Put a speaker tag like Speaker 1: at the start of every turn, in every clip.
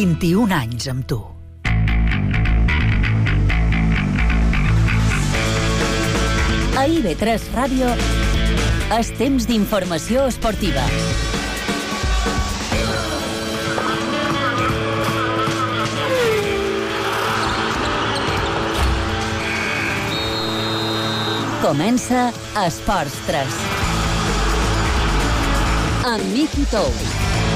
Speaker 1: 21 anys amb tu.
Speaker 2: A IB3 Ràdio, és temps d'informació esportiva. Comença Esports 3. Amb Miqui Tous.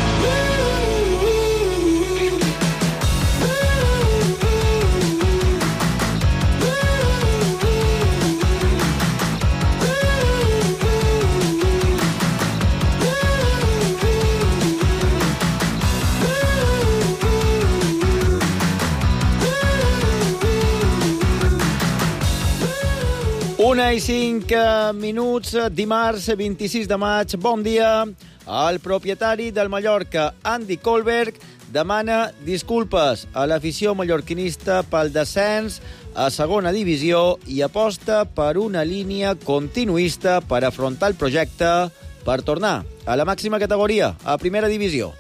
Speaker 3: Una i 5 minuts, dimarts 26 de maig. Bon dia. El propietari del Mallorca, Andy Kohlberg, demana disculpes a l'afició mallorquinista pel descens a segona divisió i aposta per una línia continuista per afrontar el projecte per tornar a la màxima categoria, a primera divisió.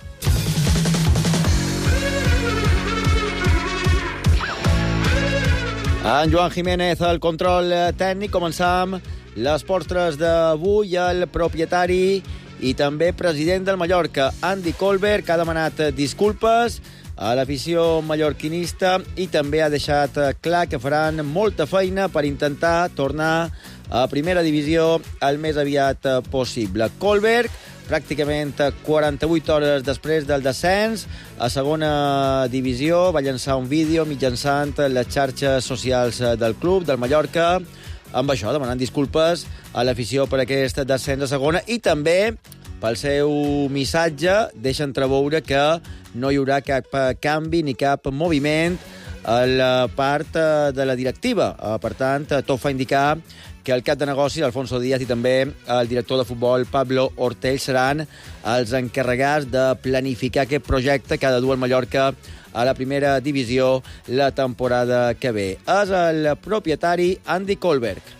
Speaker 3: En Joan Jiménez, el control tècnic. Començam l'Esports 3 d'avui. El propietari i també president del Mallorca, Andy Kohlberg, ha demanat disculpes a l'afició mallorquinista i també ha deixat clar que faran molta feina per intentar tornar a primera divisió el més aviat possible. Kohlberg, pràcticament 48 hores després del descens a segona divisió, va llançar un vídeo mitjançant les xarxes socials del club, del Mallorca, amb això, demanant disculpes a l'afició per aquest descens a segona i també pel seu missatge deixa entreveure que no hi haurà cap canvi ni cap moviment a la part de la directiva. Per tant, tot fa indicar que el cap de negocis, Alfonso Díaz, i també el director de futbol, Pablo Ortell, seran els encarregats de planificar aquest projecte que ha de dur el Mallorca a la primera divisió la temporada que ve. És el propietari Andy Kohlberg.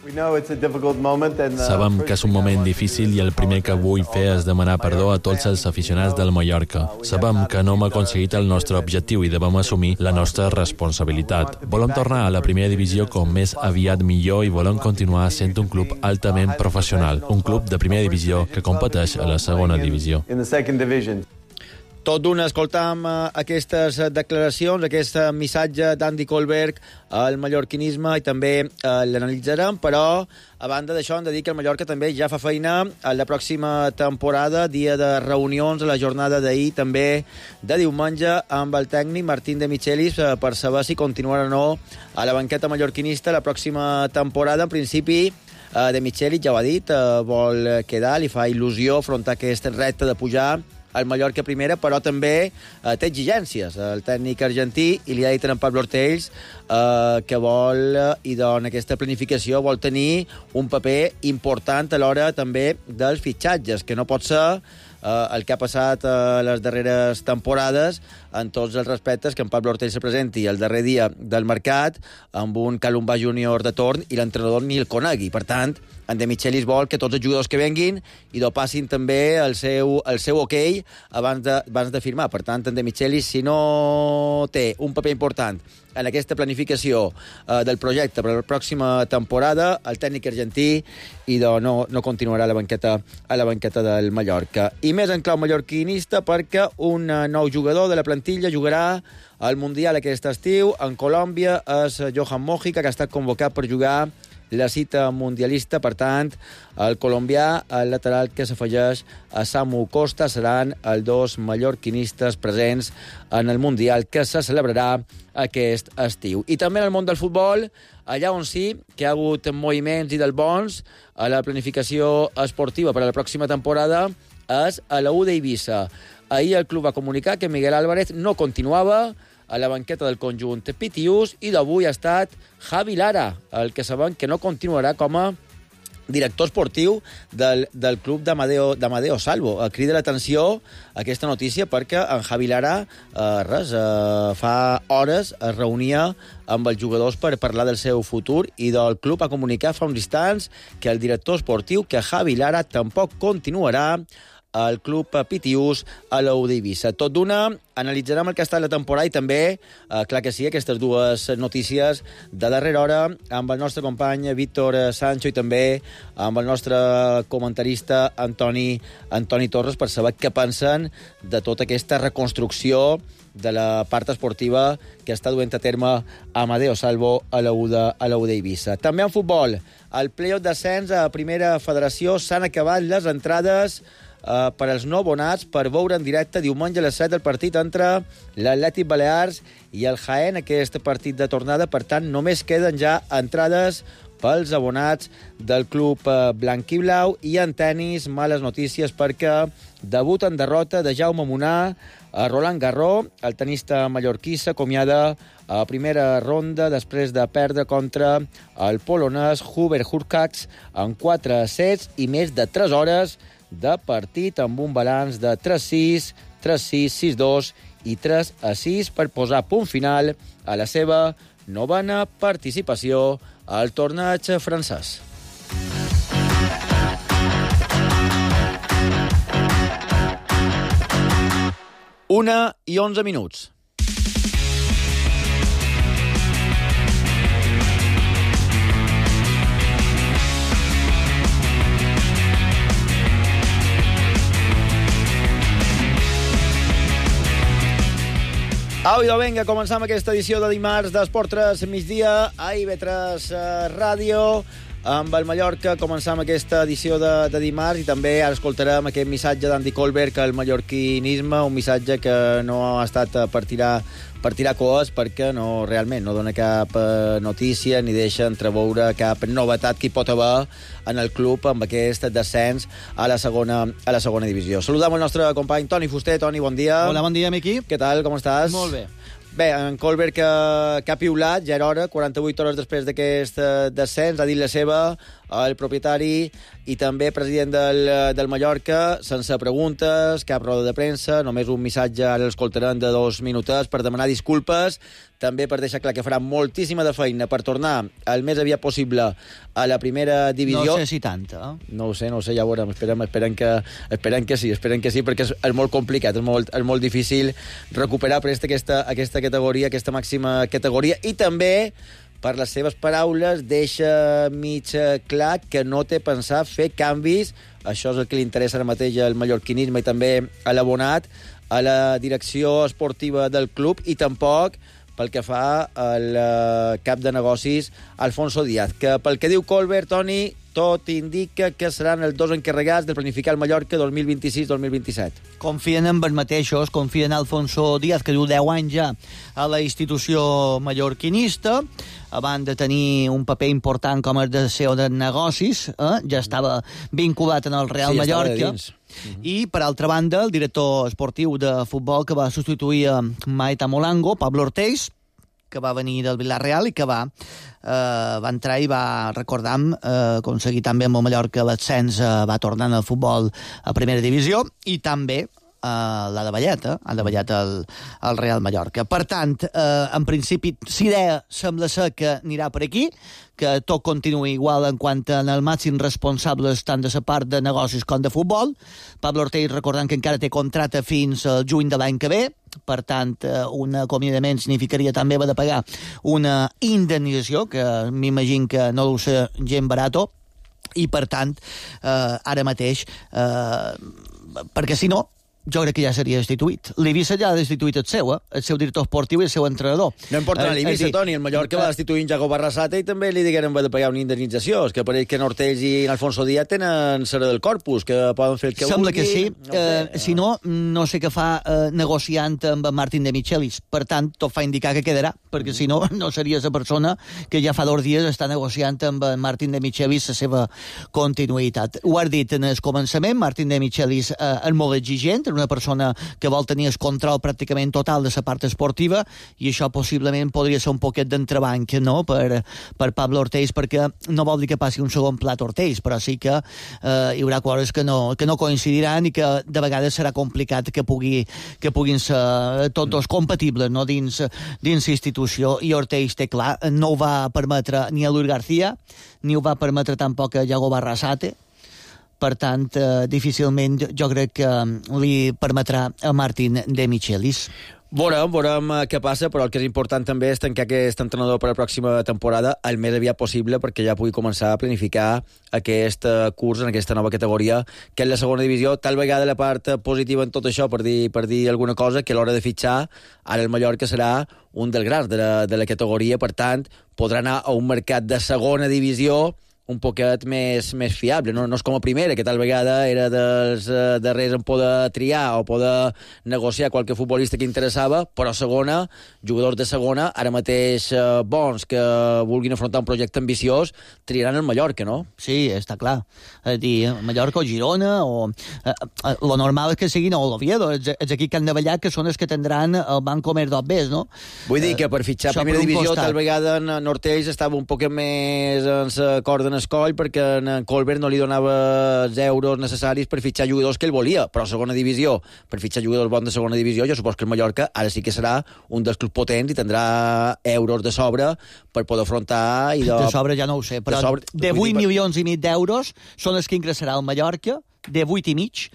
Speaker 4: Sabem que és un moment difícil i el primer que vull fer és demanar perdó a tots els aficionats del Mallorca. Sabem que no hem aconseguit el nostre objectiu i devem assumir la nostra responsabilitat. Volem tornar a la primera divisió com més aviat millor i volem continuar sent un club altament professional, un club de primera divisió que competeix a la segona divisió.
Speaker 3: Tot d'una escoltam aquestes declaracions, aquest missatge d'Andy Kohlberg al mallorquinisme i també l'analitzarem, però a banda d'això hem de dir que el Mallorca també ja fa feina a la pròxima temporada, dia de reunions a la jornada d'ahir, també de diumenge, amb el tècnic Martín de Michelis per saber si continuarà o no a la banqueta mallorquinista la pròxima temporada. En principi, de Michelis ja ho ha dit, vol quedar, li fa il·lusió afrontar aquest repte de pujar al Mallorca primera, però també té exigències. El tècnic argentí, i li ha dit en Pablo Ortell que vol, i en aquesta planificació vol tenir un paper important a l'hora també dels fitxatges, que no pot ser el que ha passat les darreres temporades, en tots els respectes, que en Pablo Ortell se presenti el darrer dia del mercat amb un Calumbà júnior de torn i l'entrenador ni el conegui. Per tant, en De Michelis vol que tots els jugadors que venguin i passin també el seu ok abans de firmar. Per tant, en De Michelis, si no té un paper important en aquesta planificació del projecte per a la pròxima temporada, el tècnic argentí no continuarà a la banqueta del Mallorca. I més en clau mallorquinista, perquè un nou jugador de la plantilla jugarà al Mundial aquest estiu. En Colòmbia és Johan Mojica, que ha estat convocat per jugar la cita mundialista. Per tant, el colombià, el lateral que s'afegeix a Samu Costa, seran els dos mallorquinistes presents en el Mundial que se celebrarà aquest estiu. I també en el món del futbol, allà on sí que hi ha hagut moviments i del bons a la planificació esportiva per a la pròxima temporada, és a la U d'Eivissa. Ahir el club va comunicar que Miguel Álvarez no continuava a la banqueta del conjunt Pitiús i d'avui ha estat Javi Lara, el que sabem que no continuarà com a director esportiu del club d'Amadeo Salvo. Crida l'atenció aquesta notícia perquè en Javi Lara fa hores es reunia amb els jugadors per parlar del seu futur i del club ha comunicat fa uns instants que el director esportiu, que Javi Lara, tampoc continuarà el club Pitiús a l'U d'Eivissa. Tot d'una, analitzarem el que ha estat la temporada i també, clar que sí, aquestes dues notícies de darrera hora amb el nostre company Víctor Sancho i també amb el nostre comentarista Antoni Torres per saber què pensen de tota aquesta reconstrucció de la part esportiva que està duent a terme Amadeo Salvo a l'U d'Eivissa. També en futbol, al play-off d'ascens a Primera Federació s'han acabat les entrades per als no abonats per veure en directe diumenge a les 7 del partit entre l'Atlètic Balears i el Jaén, aquest partit de tornada. Per tant, només queden ja entrades pels abonats del club blanquiblau. I en tenis, males notícies perquè debut en derrota de Jaume Munar a Roland Garros. El tenista mallorquí s'acomiada a primera ronda després de perdre contra el polonès Hubert Hurkacz en 4 sets i més de 3 hores de partit amb un balanç de 3-6, 3-6, 6-2 i 3-6 per posar punt final a la seva novena participació al torneig francès. 1:11. Au, idò, vinga, començam aquesta edició de dimarts d'Esport 3 migdia a IB3 Ràdio. Amb el Mallorca començam aquesta edició de dimarts i també ara escoltarem aquest missatge d'Andy Colbert al mallorquinisme, un missatge que no ha estat per tirar coes perquè realment no dona cap notícia ni deixa entreveure cap novetat que hi pot haver en el club amb aquest descens a la segona divisió. Saludem el nostre company Toni Fuster. Toni, bon dia.
Speaker 1: Hola, bon dia, Miqui.
Speaker 3: Què tal, com estàs?
Speaker 1: Molt bé.
Speaker 3: Bé, en Colbert que ha piulat, ja era hora, 48 hores després d'aquest descens, ha dit la seva, el propietari i també president del Mallorca, sense preguntes, cap roda de premsa, només un missatge, ara l'escoltarem, de 2 minutets per demanar disculpes, també per deixar clar que farà moltíssima de feina per tornar el més aviat possible a la primera divisió.
Speaker 1: No sé si tanta, eh?
Speaker 3: No ho sé, ja ho veurem. Esperem que sí, perquè és molt complicat, és molt difícil recuperar aquesta categoria, aquesta màxima categoria, i també, per les seves paraules, deixa mig clar que no té pensat fer canvis. Això és el que li interessa ara mateix al mallorquinisme i també a l'abonat, a la direcció esportiva del club, i tampoc pel que fa al cap de negocis Alfonso Díaz, que pel que diu Colbert, Toni, tot indica que seran els dos encarregats de planificar el Mallorca 2026-2027.
Speaker 1: Confien en els mateixos, confien en Alfonso Díaz, que diu 10 anys ja a la institució mallorquinista, abans de tenir un paper important com el de CEO de negocis, ja estava vinculat en el Real Mallorca. I, per altra banda, el director esportiu de futbol que va substituir a Maeta Molango, Pablo Ortiz, que va venir del Villarreal i que va entrar i va, recordam, aconseguir també amb el Mallorca l'ascens, va tornar al futbol a primera divisió, i també l'ha davallat al Real Mallorca. Per tant, en principi, l'idea sembla ser que anirà per aquí, que tot continuï igual en quant en el màxim responsables tant de la part de negocis com de futbol. Pablo Ortiz, recordant que encara té contracte fins al juny de l'any que ve, per tant, un acomiadament significaria també haver de pagar una indemnització, que m'imagino que no deu ser gent barato, i per tant, ara mateix, perquè si no, jo crec que ja seria destituït. L'Eivissa ja ha destituït el seu director esportiu i el seu entrenador.
Speaker 3: No importa l'Eivissa, Toni, el Mallorca va destituir en Jacob Barrasate i també li digueren de pagar una indemnització. És que pareix que Ortiz i Alfonso Díaz tenen serà del corpus, que poden fer el que
Speaker 1: sembla
Speaker 3: vulgui.
Speaker 1: Sembla que sí. Si no sé què fa negociant amb Martín de Michelis. Per tant, tot fa indicar que quedarà, perquè si no, no seria la persona que ja fa 2 dies està negociant amb Martín de Michelis la seva continuïtat. Ho has dit en el començament, Martín de Michelis és molt exigent, una persona que vol tenir el control pràcticament total de la part esportiva, i això possiblement podria ser un poquet d'entrebanc, no?, per Pablo Ortiz, perquè no vol dir que passi un segon plat Ortiz, però sí que hi haurà coses que no coincidiran i que de vegades serà complicat que puguin ser tots dos compatibles, no?, dins l'institució. I Ortiz té clar, no ho va permetre ni a Luis García, ni ho va permetre tampoc a Iago Barrasate, Per tant, difícilment jo crec que li permetrà a Martin de Michelis.
Speaker 3: Veurem què passa, però el que és important també és tancar aquest entrenador per la pròxima temporada el més aviat possible perquè ja pugui començar a planificar aquest curs en aquesta nova categoria, que és la segona divisió. Tal vegada la part positiva en tot això, per dir alguna cosa, que a l'hora de fitxar, ara el Mallorca serà un dels grans de la categoria, per tant, podrà anar a un mercat de segona divisió un poquet més fiable, no és com a primera, que tal vegada era dels darrers en poder triar o poder negociar qualque futbolista que interessava, però segona, jugadors de segona, ara mateix bons que vulguin afrontar un projecte ambiciós, triaran el Mallorca, no?
Speaker 1: Sí, està clar. És a dir, Mallorca o Girona, o lo normal és que siguin o l'Oviedo, és aquí que han de ballar, que són els que tindran el Banc Comer d'Obbers, no?
Speaker 3: Vull dir que per fitxar primera divisió tal vegada en Nortells estava un poquet més en la corda escoll perquè en Colbert no li donava els euros necessaris per fitxar jugadors que ell volia, però a segona divisió, per fitxar jugadors bons de segona divisió, jo supos que el Mallorca ara sí que serà un dels clubs potents i tindrà euros de sobre per poder afrontar... De
Speaker 1: sobre ja no ho sé, però de 8 milions i mig d'euros són els que ingressarà el Mallorca, de 8 i mig,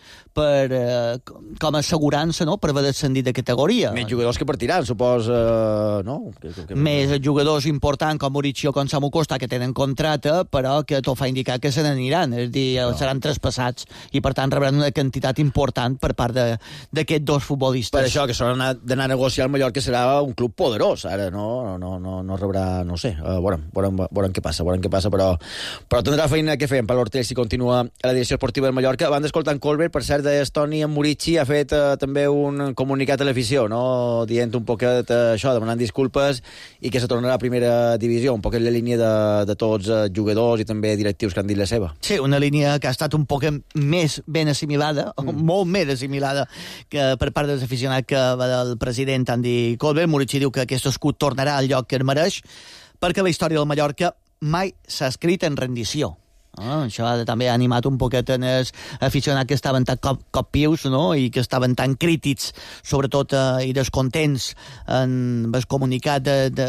Speaker 1: com a assegurança, no?, per haver descendit de categoria.
Speaker 3: Més jugadors que partiran, supos, no?
Speaker 1: Més jugadors importants com Mauricio com Samu Costa, que tenen contracte, però que tot fa indicar que se n'aniran, és a dir, seran traspassats, i per tant rebran una quantitat important per part d'aquests dos futbolistes.
Speaker 3: Per això, que s'haurà d'anar a negociar el Mallorca serà un club poderós, ara no rebrà, no sé, veurem què passa, però tindrà feina que fer per l'Hortell si continua a la direcció esportiva del Mallorca. Van d'escoltar en Colbert, per cert, Estoni en Murici ha fet també un comunicat a l'afició, no? Dient un poquet això, demanant disculpes i que se tornarà a primera divisió, un poquet la línia de tots jugadors i també directius que han dit la seva.
Speaker 1: Sí, una línia que ha estat un poc més ben assimilada, molt més assimilada que per part dels aficionats que va del president Andy Colbert. Murici diu que aquest escut tornarà al lloc que es mereix perquè la història del Mallorca mai s'ha escrit en rendició. Això també ha animat un poquet en els aficionats que estaven tan copius, no?, i que estaven tan crítics, sobretot, i descontents en el comunicat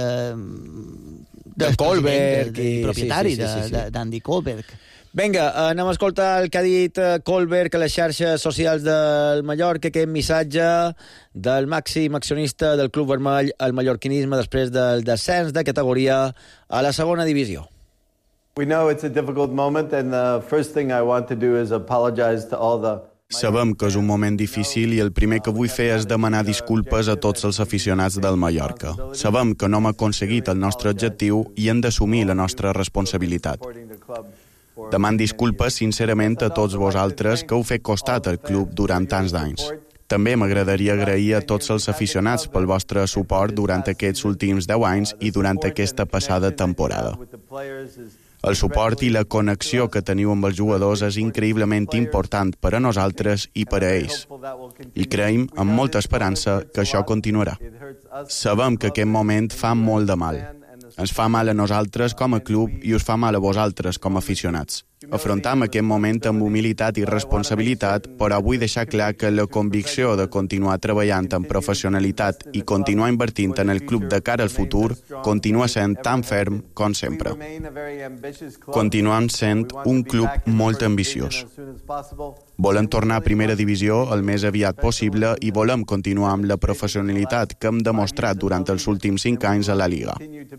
Speaker 3: de Colbert,
Speaker 1: del propietari d'Andy Colbert.
Speaker 3: Vinga, anem a escoltar el que ha dit Colbert a les xarxes socials del Mallorca, aquest missatge del màxim accionista del Club Vermell al mallorquinisme després del descens de categoria a la segona divisió.
Speaker 5: We know it's a difficult moment, and the first thing I want to do is apologize to all the...
Speaker 6: Sabem que és un moment difícil i el primer que vull fer és demanar disculpes a tots els aficionats del Mallorca. Sabem que no hem aconseguit el nostre objectiu i hem d'assumir la nostra responsabilitat. Deman disculpes sincerament a tots vosaltres que heu fet costat al club durant tants d'anys. També m'agradaria agrair a tots els aficionats pel vostre suport durant aquests últims 10 anys i durant aquesta passada temporada. El suport i la connexió que teniu amb els jugadors és increïblement important per a nosaltres i per a ells. I creiem amb molta esperança que això continuarà. Sabem que aquest moment fa molt de mal. Ens fa mal a nosaltres com a club i us fa mal a vosaltres com a aficionats. Afrontam aquest moment amb humilitat i responsabilitat, però vull deixar clar que la convicció de continuar treballant amb professionalitat i continuar invertint en el club de cara al futur continua sent tan ferm com sempre. Continuem sent un club molt ambiciós. Volem tornar a primera divisió el més aviat possible i volem continuar amb la professionalitat que hem demostrat durant els últims 5 anys a la Liga.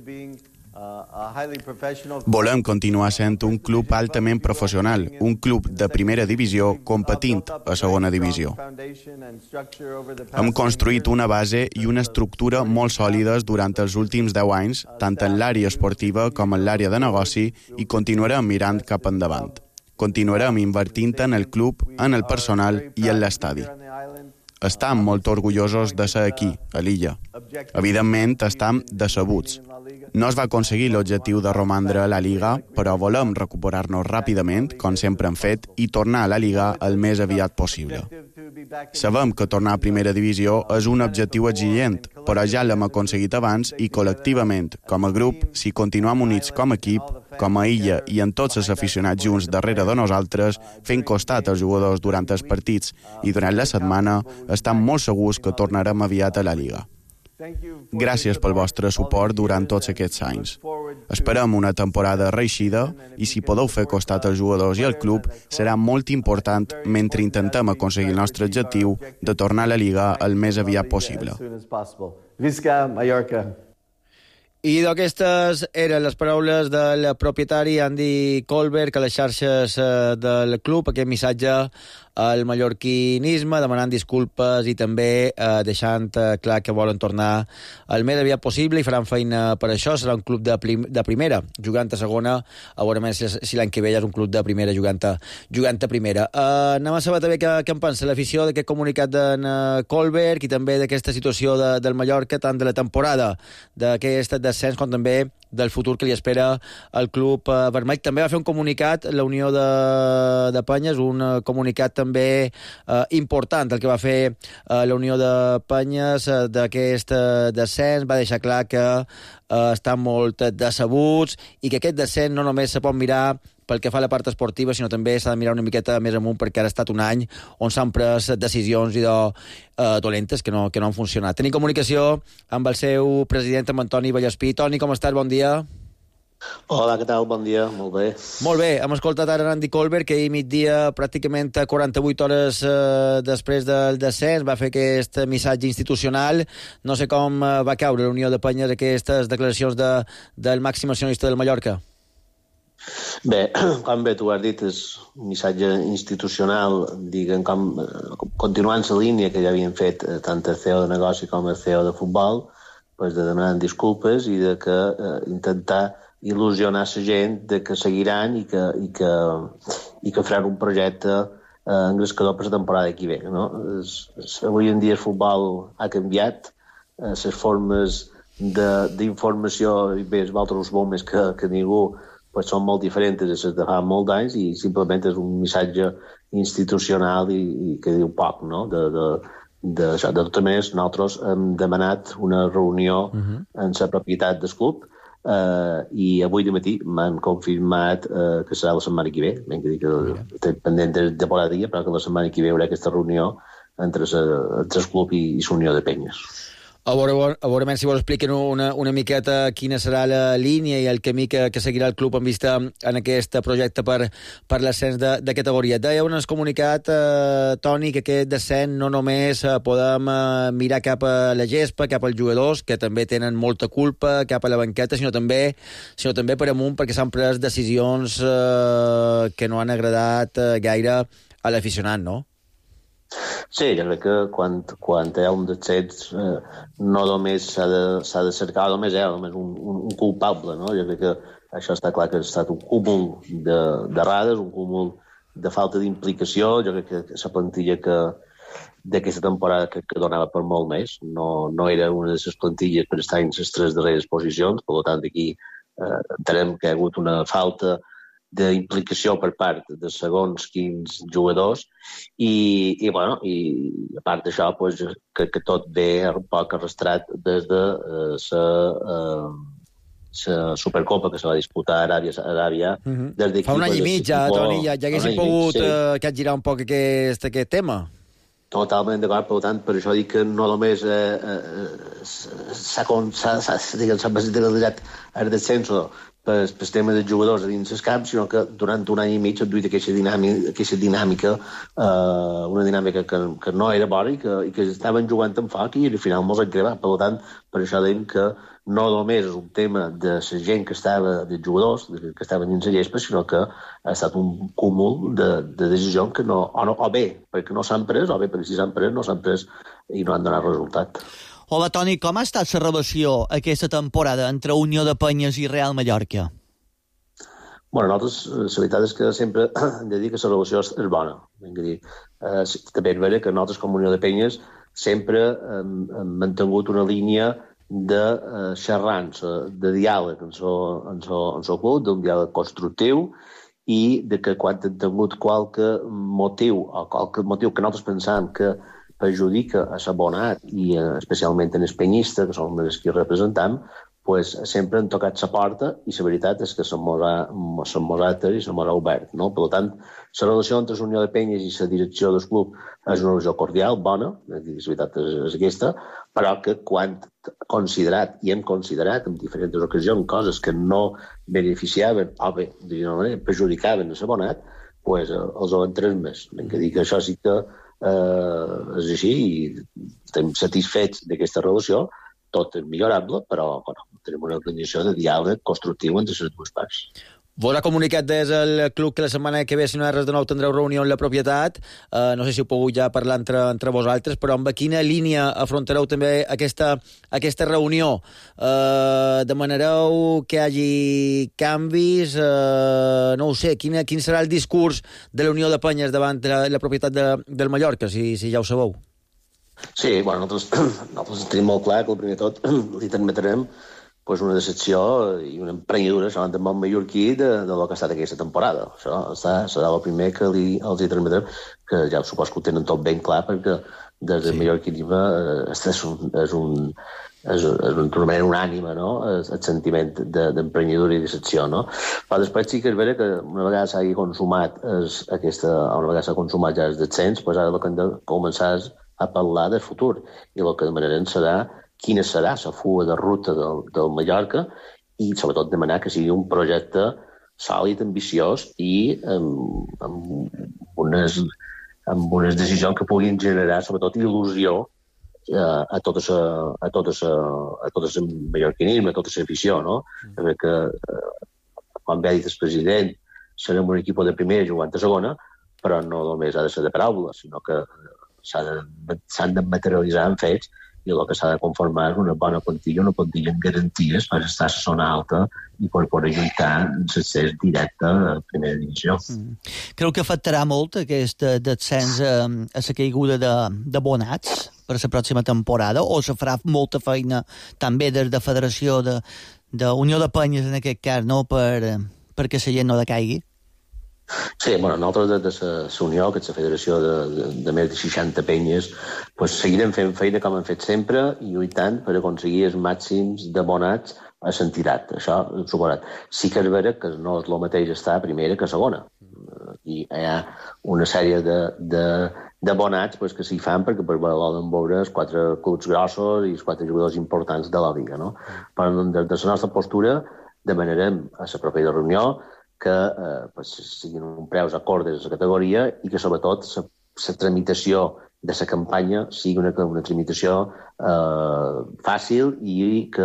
Speaker 6: Volem continuar sent un club altament professional, un club de primera divisió competint a segona divisió. Hem construït una base i una estructura molt sòlides durant els últims 10 anys, tant en l'àrea esportiva com en l'àrea de negoci, i continuarem mirant cap endavant. Continuarem invertint en el club, en el personal i en l'estadi. Estam molt orgullosos de ser aquí, a l'illa. Evidentment, estam decebuts. No es va aconseguir l'objectiu de romandre a la Liga, però volem recuperar-nos ràpidament, com sempre hem fet, i tornar a la Liga el més aviat possible. Sabem que tornar a primera divisió és un objectiu exigent, però ja l'hem aconseguit abans i col·lectivament, com a grup, si continuem units com a equip, com a illa i en tots els aficionats junts darrere de nosaltres, fent costat als jugadors durant els partits i durant la setmana, estem molt segurs que tornarem aviat a la Liga. Gràcies pel vostre suport durant tots aquests anys. Esperem una temporada reeixida i si podeu fer costat als jugadors i al club serà molt important mentre intentem aconseguir el nostre objectiu de tornar a la Lliga el més aviat possible.
Speaker 5: Visca Mallorca!
Speaker 3: I d'aquestes eren les paraules del propietari Andy Kohlberg a les xarxes del club, aquest missatge al mallorquinisme, demanant disculpes i també deixant clar que volen tornar el més aviat possible i faran feina per això. Serà un club de primera, jugant a segona, a veure més si l'any que ve ja és un club de primera jugant a primera. Anem a saber també què en pensa l'afició d'aquest comunicat d'en Kohlberg i també d'aquesta situació del Mallorca, tant de la temporada d'aquest descens com també del futur que li espera al club vermell. També va fer un comunicat la Unió de Penyes, un comunicat també important, el que va fer la Unió de Penyes d'aquest descens. Va deixar clar que estan molt decebuts i que aquest descens no només se pot mirar pel que fa a la part esportiva, sinó també s'ha de mirar una miqueta més amunt perquè ara ha estat un any on s'han pres decisions dolentes que no han funcionat. Tenim comunicació amb el seu president, amb Antoni Vallespí. Toni, com estàs? Bon dia.
Speaker 7: Hola, què tal? Bon dia, molt bé.
Speaker 3: Molt bé, hem escoltat ara Andy Kohlberg, que ahir migdia, pràcticament 48 hores després del descens, va fer aquest missatge institucional. No sé com va caure la Unió de Penyes aquestes declaracions del màxim accionista del Mallorca.
Speaker 7: Bé, com bé tu has dit, és un missatge institucional, diguem, continuant la línia que ja havien fet tant el CEO de negoci com el CEO de futbol, pues de demanar disculpes i de que intentar il·lusionar la gent de que seguiran i que faran un projecte engrescador per la temporada que ve. No? Avui en dia el futbol ha canviat, les formes d'informació, i bé, vosaltres ho sabeu més que ningú, pues són molt diferents des de fa molt d'anys i simplement és un missatge institucional i que diu poc, no? De totes maneres, nosaltres hem demanat una reunió en la propietat del club i avui de matí m'han confirmat que serà la setmana que ve. Vinc a dir que estic pendent de bona dia, però que la setmana que ve hi haurà aquesta reunió entre el club i la Unió de Penyes.
Speaker 3: A veure si vols explicar una miqueta quina serà la línia i el camí que seguirà el club en vista en aquest projecte per l'ascens de categoria. Deia en el comunicat, Toni, que aquest descens no només podem mirar cap a la gespa, cap als jugadors, que també tenen molta culpa, cap a la banqueta, sinó també per amunt, perquè s'han pres decisions que no han agradat gaire a l'aficionat, no?
Speaker 7: Sí, jo crec que quan hi ha un descens no només s'ha de cercar només un culpable, no? Jo crec que això està clar que ha estat un cúmul d'errades, un cúmul de falta d'implicació. Jo crec que la plantilla d'aquesta temporada que donava per molt més. No era una de les plantilles per estar en les 3 darreres posicions, per tant aquí entenem que hi ha hagut una falta d'implicació per part de segons quins jugadors i a part d'això pues, que tot ve un poc arrastrat des de la Supercopa que se va disputar a Aràbia
Speaker 3: fa un any i mig ja, Toni, ja haguéssim pogut girar un poc aquest tema.
Speaker 7: Totalment d'acord, per tant, per això dic que no només s'ha materialitzat el descenso per tema dels jugadors a dins els camps, sinó que durant un any i mig ha duit aquesta dinàmica, una dinàmica que no era bona i que estaven jugant amb foc i al final mos han crevat. Per tant, per això dèiem que no només és un tema de la gent que estava, dels jugadors que estaven dins la gespa, sinó que ha estat un cúmul de decisions que o bé perquè no s'han pres, o bé perquè si s'han pres no s'han pres i no han donat resultat.
Speaker 1: Hola, Toni, com ha estat la relació aquesta temporada entre Unió de Penyes i Real Mallorca?
Speaker 7: Bueno, nosaltres, la veritat és que sempre hem de dir que la relació és bona. També és vera que nosaltres, com a Unió de Penyes, sempre hem mantingut una línia de xerrans, de diàleg en el club, d'un diàleg constructiu, i de que quan hem tingut qualque motiu que nosaltres pensàvem que perjudica a l'abonat i especialment en els penyistes, que som els que representam, pues, sempre han tocat la porta i la veritat és que som nosaltres i som obert. No? Per tant, la relació entre la Unió de Penyes i la direcció del club és una relació cordial, bona, la veritat és aquesta, però que quan hem considerat en diferents ocasions coses que no beneficiaven o bé, d'una manera, perjudicaven l'abonat, pues, els ho hem transmès. Que dir que això sí que és així i estem satisfets d'aquesta relació. Tot és millorable, però bueno, tenim una condició de diàleg constructiu entre les dues parts.
Speaker 3: Vos ha comunicat des del club que la setmana que ve, si no hi ha res de nou, tindreu reunió amb la propietat. No sé si heu pogut ja parlar entre vosaltres, però amb quina línia afrontareu també aquesta reunió? Demanareu que hi hagi canvis? No ho sé, quin serà el discurs de la Unió de Penyes davant de la propietat del Mallorca, si ja ho sabeu?
Speaker 7: Sí, bueno, nosaltres tenim molt clar que el primer tot li transmetrem pues, una decepció i una emprenyadura davant del món mallorquí de lo que ha estat aquesta temporada. Això serà el primer que els hi transmetrem, que ja suposo que ho tenen tot ben clar, perquè des del mallorquinisme és un unànime, no? El sentiment d'emprenyadura i decepció, no? Però després sí que és vera que una vegada s'ha consumat ja el descens, pues ara el que hem de començar a parlar del futur. I el que demanarem serà quina serà la fuga de ruta del Mallorca i, sobretot, demanar que sigui un projecte sòlid, ambiciós i amb unes decisions que puguin generar, sobretot, il·lusió a tot el mallorquinisme, a tota l'afició, no? Perquè, com bé ha dit el president, serem un equip de primera jugant a segona, però no només ha de ser de paraules, sinó que s'han de materialitzar en fets i el que s'ha de conformar és una bona plantilla amb garanties per estar a la zona alta i per poder lluitar en l'accés directe a primera divisió.
Speaker 1: Creu que afectarà molt aquest descens a la caiguda d'abonats per la pròxima temporada o se farà molta feina també des de Federació d'Unió de Penyes en aquest cas, no? perquè la gent no decaigui?
Speaker 7: Sí, bueno, nosaltres des de la Unió, que és la federació de més de 60 penyes, pues, seguirem fent feina com hem fet sempre i lluitant per aconseguir els màxims d'abonats a l'entitat. Això és suposat. Sí que és vera que no és el mateix estar a primera que a segona. I hi ha una sèrie d'abonats pues, que s'hi fan perquè volen veure els 4 clubs grossos i els 4 jugadors importants de la Liga. No? Però des de la nostra postura demanarem a la propera reunió que siguin uns preus acordes a la categoria i que, sobretot, la tramitació de la campanya sigui una tramitació fàcil i que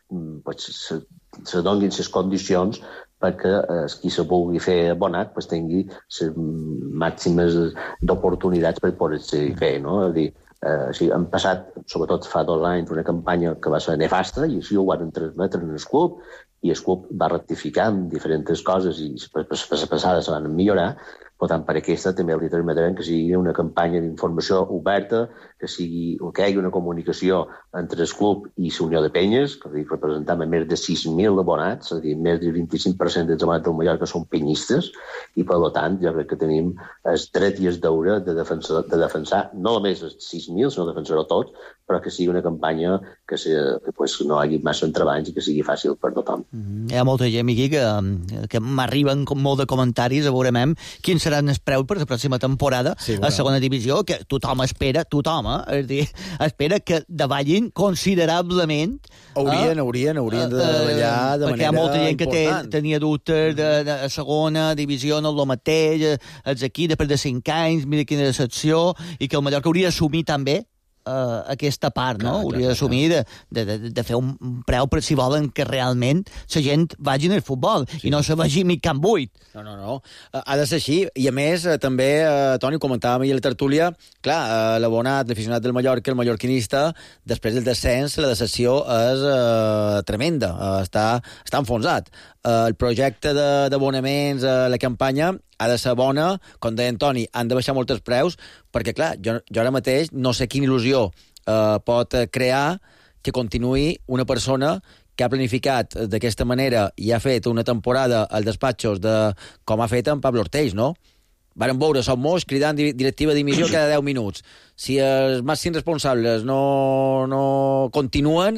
Speaker 7: se donin les condicions perquè qui se vulgui fer abonat tingui les màximes d'oportunitats per poder-se fer. No? És a dir, hem passat, sobretot fa 2 anys, una campanya que va ser nefasta i així ho van transmetre en el club i el club va rectificar amb diferents coses i per la passada se van millorar. Per tant, per aquesta també li transmetrem que sigui una campanya d'informació oberta, que hi hagi una comunicació entre el club i la Unió de Penyes, que representem més de 6.000 abonats, és a dir, més del 25% dels abonats del Mallorca són penyistes, i per tant jo crec que tenim el dret i el deure de defensar no només els 6.000, sinó defensar-ho tots, però que sigui una campanya que no hi hagi massa entrebancs i que sigui fàcil per tothom.
Speaker 1: Hi ha molta gent aquí que m'arriben molt de comentaris a veure quins seran els preus per la pròxima temporada a segona divisió, que tothom espera, és a dir, espera que davallin considerablement.
Speaker 3: Haurien de davallar de manera important.
Speaker 1: Perquè hi ha molta gent que tenia dubtes de segona divisió, no és el mateix, els aquí després de 5 anys, mira quina decepció, i que el Mallorca hauria d'assumir també aquesta part, no? Hauria d'assumir de fer un preu per si volen que realment la gent vagi al futbol i no se vagi mig camp buit.
Speaker 3: No. Ha de ser així. I a més, també, Toni, ho comentàvem ahir a la tertúlia, clar, l'abonat, l'aficionat del Mallorca, el mallorquinista, després del descens, la decepció és tremenda, està enfonsat. El projecte d'abonaments, la campanya, ha de ser bona, com deia Toni, han de baixar molt els preus, perquè, clar, jo ara mateix no sé quina il·lusió pot crear que continuï una persona que ha planificat d'aquesta manera i ha fet una temporada als despatxos com ha fet en Pablo Ortells, no? Varen veure Somos cridant directiva d'emissió cada 10 minuts. Si els màxims responsables no continuen,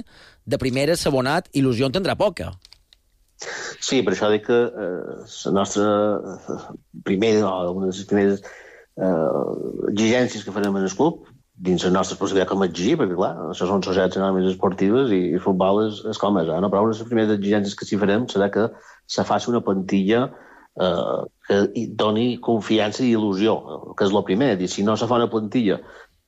Speaker 3: de primera s'abonat, il·lusió en tindrà poca.
Speaker 7: Sí, per això dic que la nostra primera, o una de les primeres exigències que farem en el club, dins les nostres possibilitats com a exigir, perquè clar, això són societats anònimes esportives i el futbol és com és. No? Però una de les primeres exigències que s'hi farem serà que se faci una plantilla que doni confiança i il·lusió, que és el primer. Si no se fa una plantilla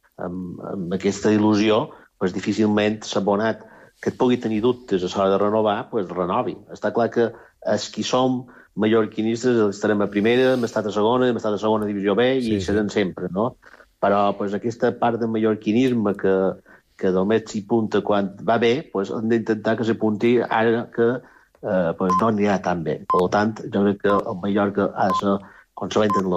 Speaker 7: amb aquesta il·lusió, doncs difícilment s'abonat que et pugui tenir dubtes a l'hora de renovar, doncs renovi. Està clar que els qui som mallorquinistes estarem a primera, hem estat a segona, hem estat a segona divisió B i serem sempre, no? Però doncs, aquesta part de mallorquinisme que només s'hi punta quan va bé, doncs, hem d'intentar que s'apunti ara que doncs, no anirà tan bé. Per tant, jo crec que el Mallorca ha de ser conseqüent en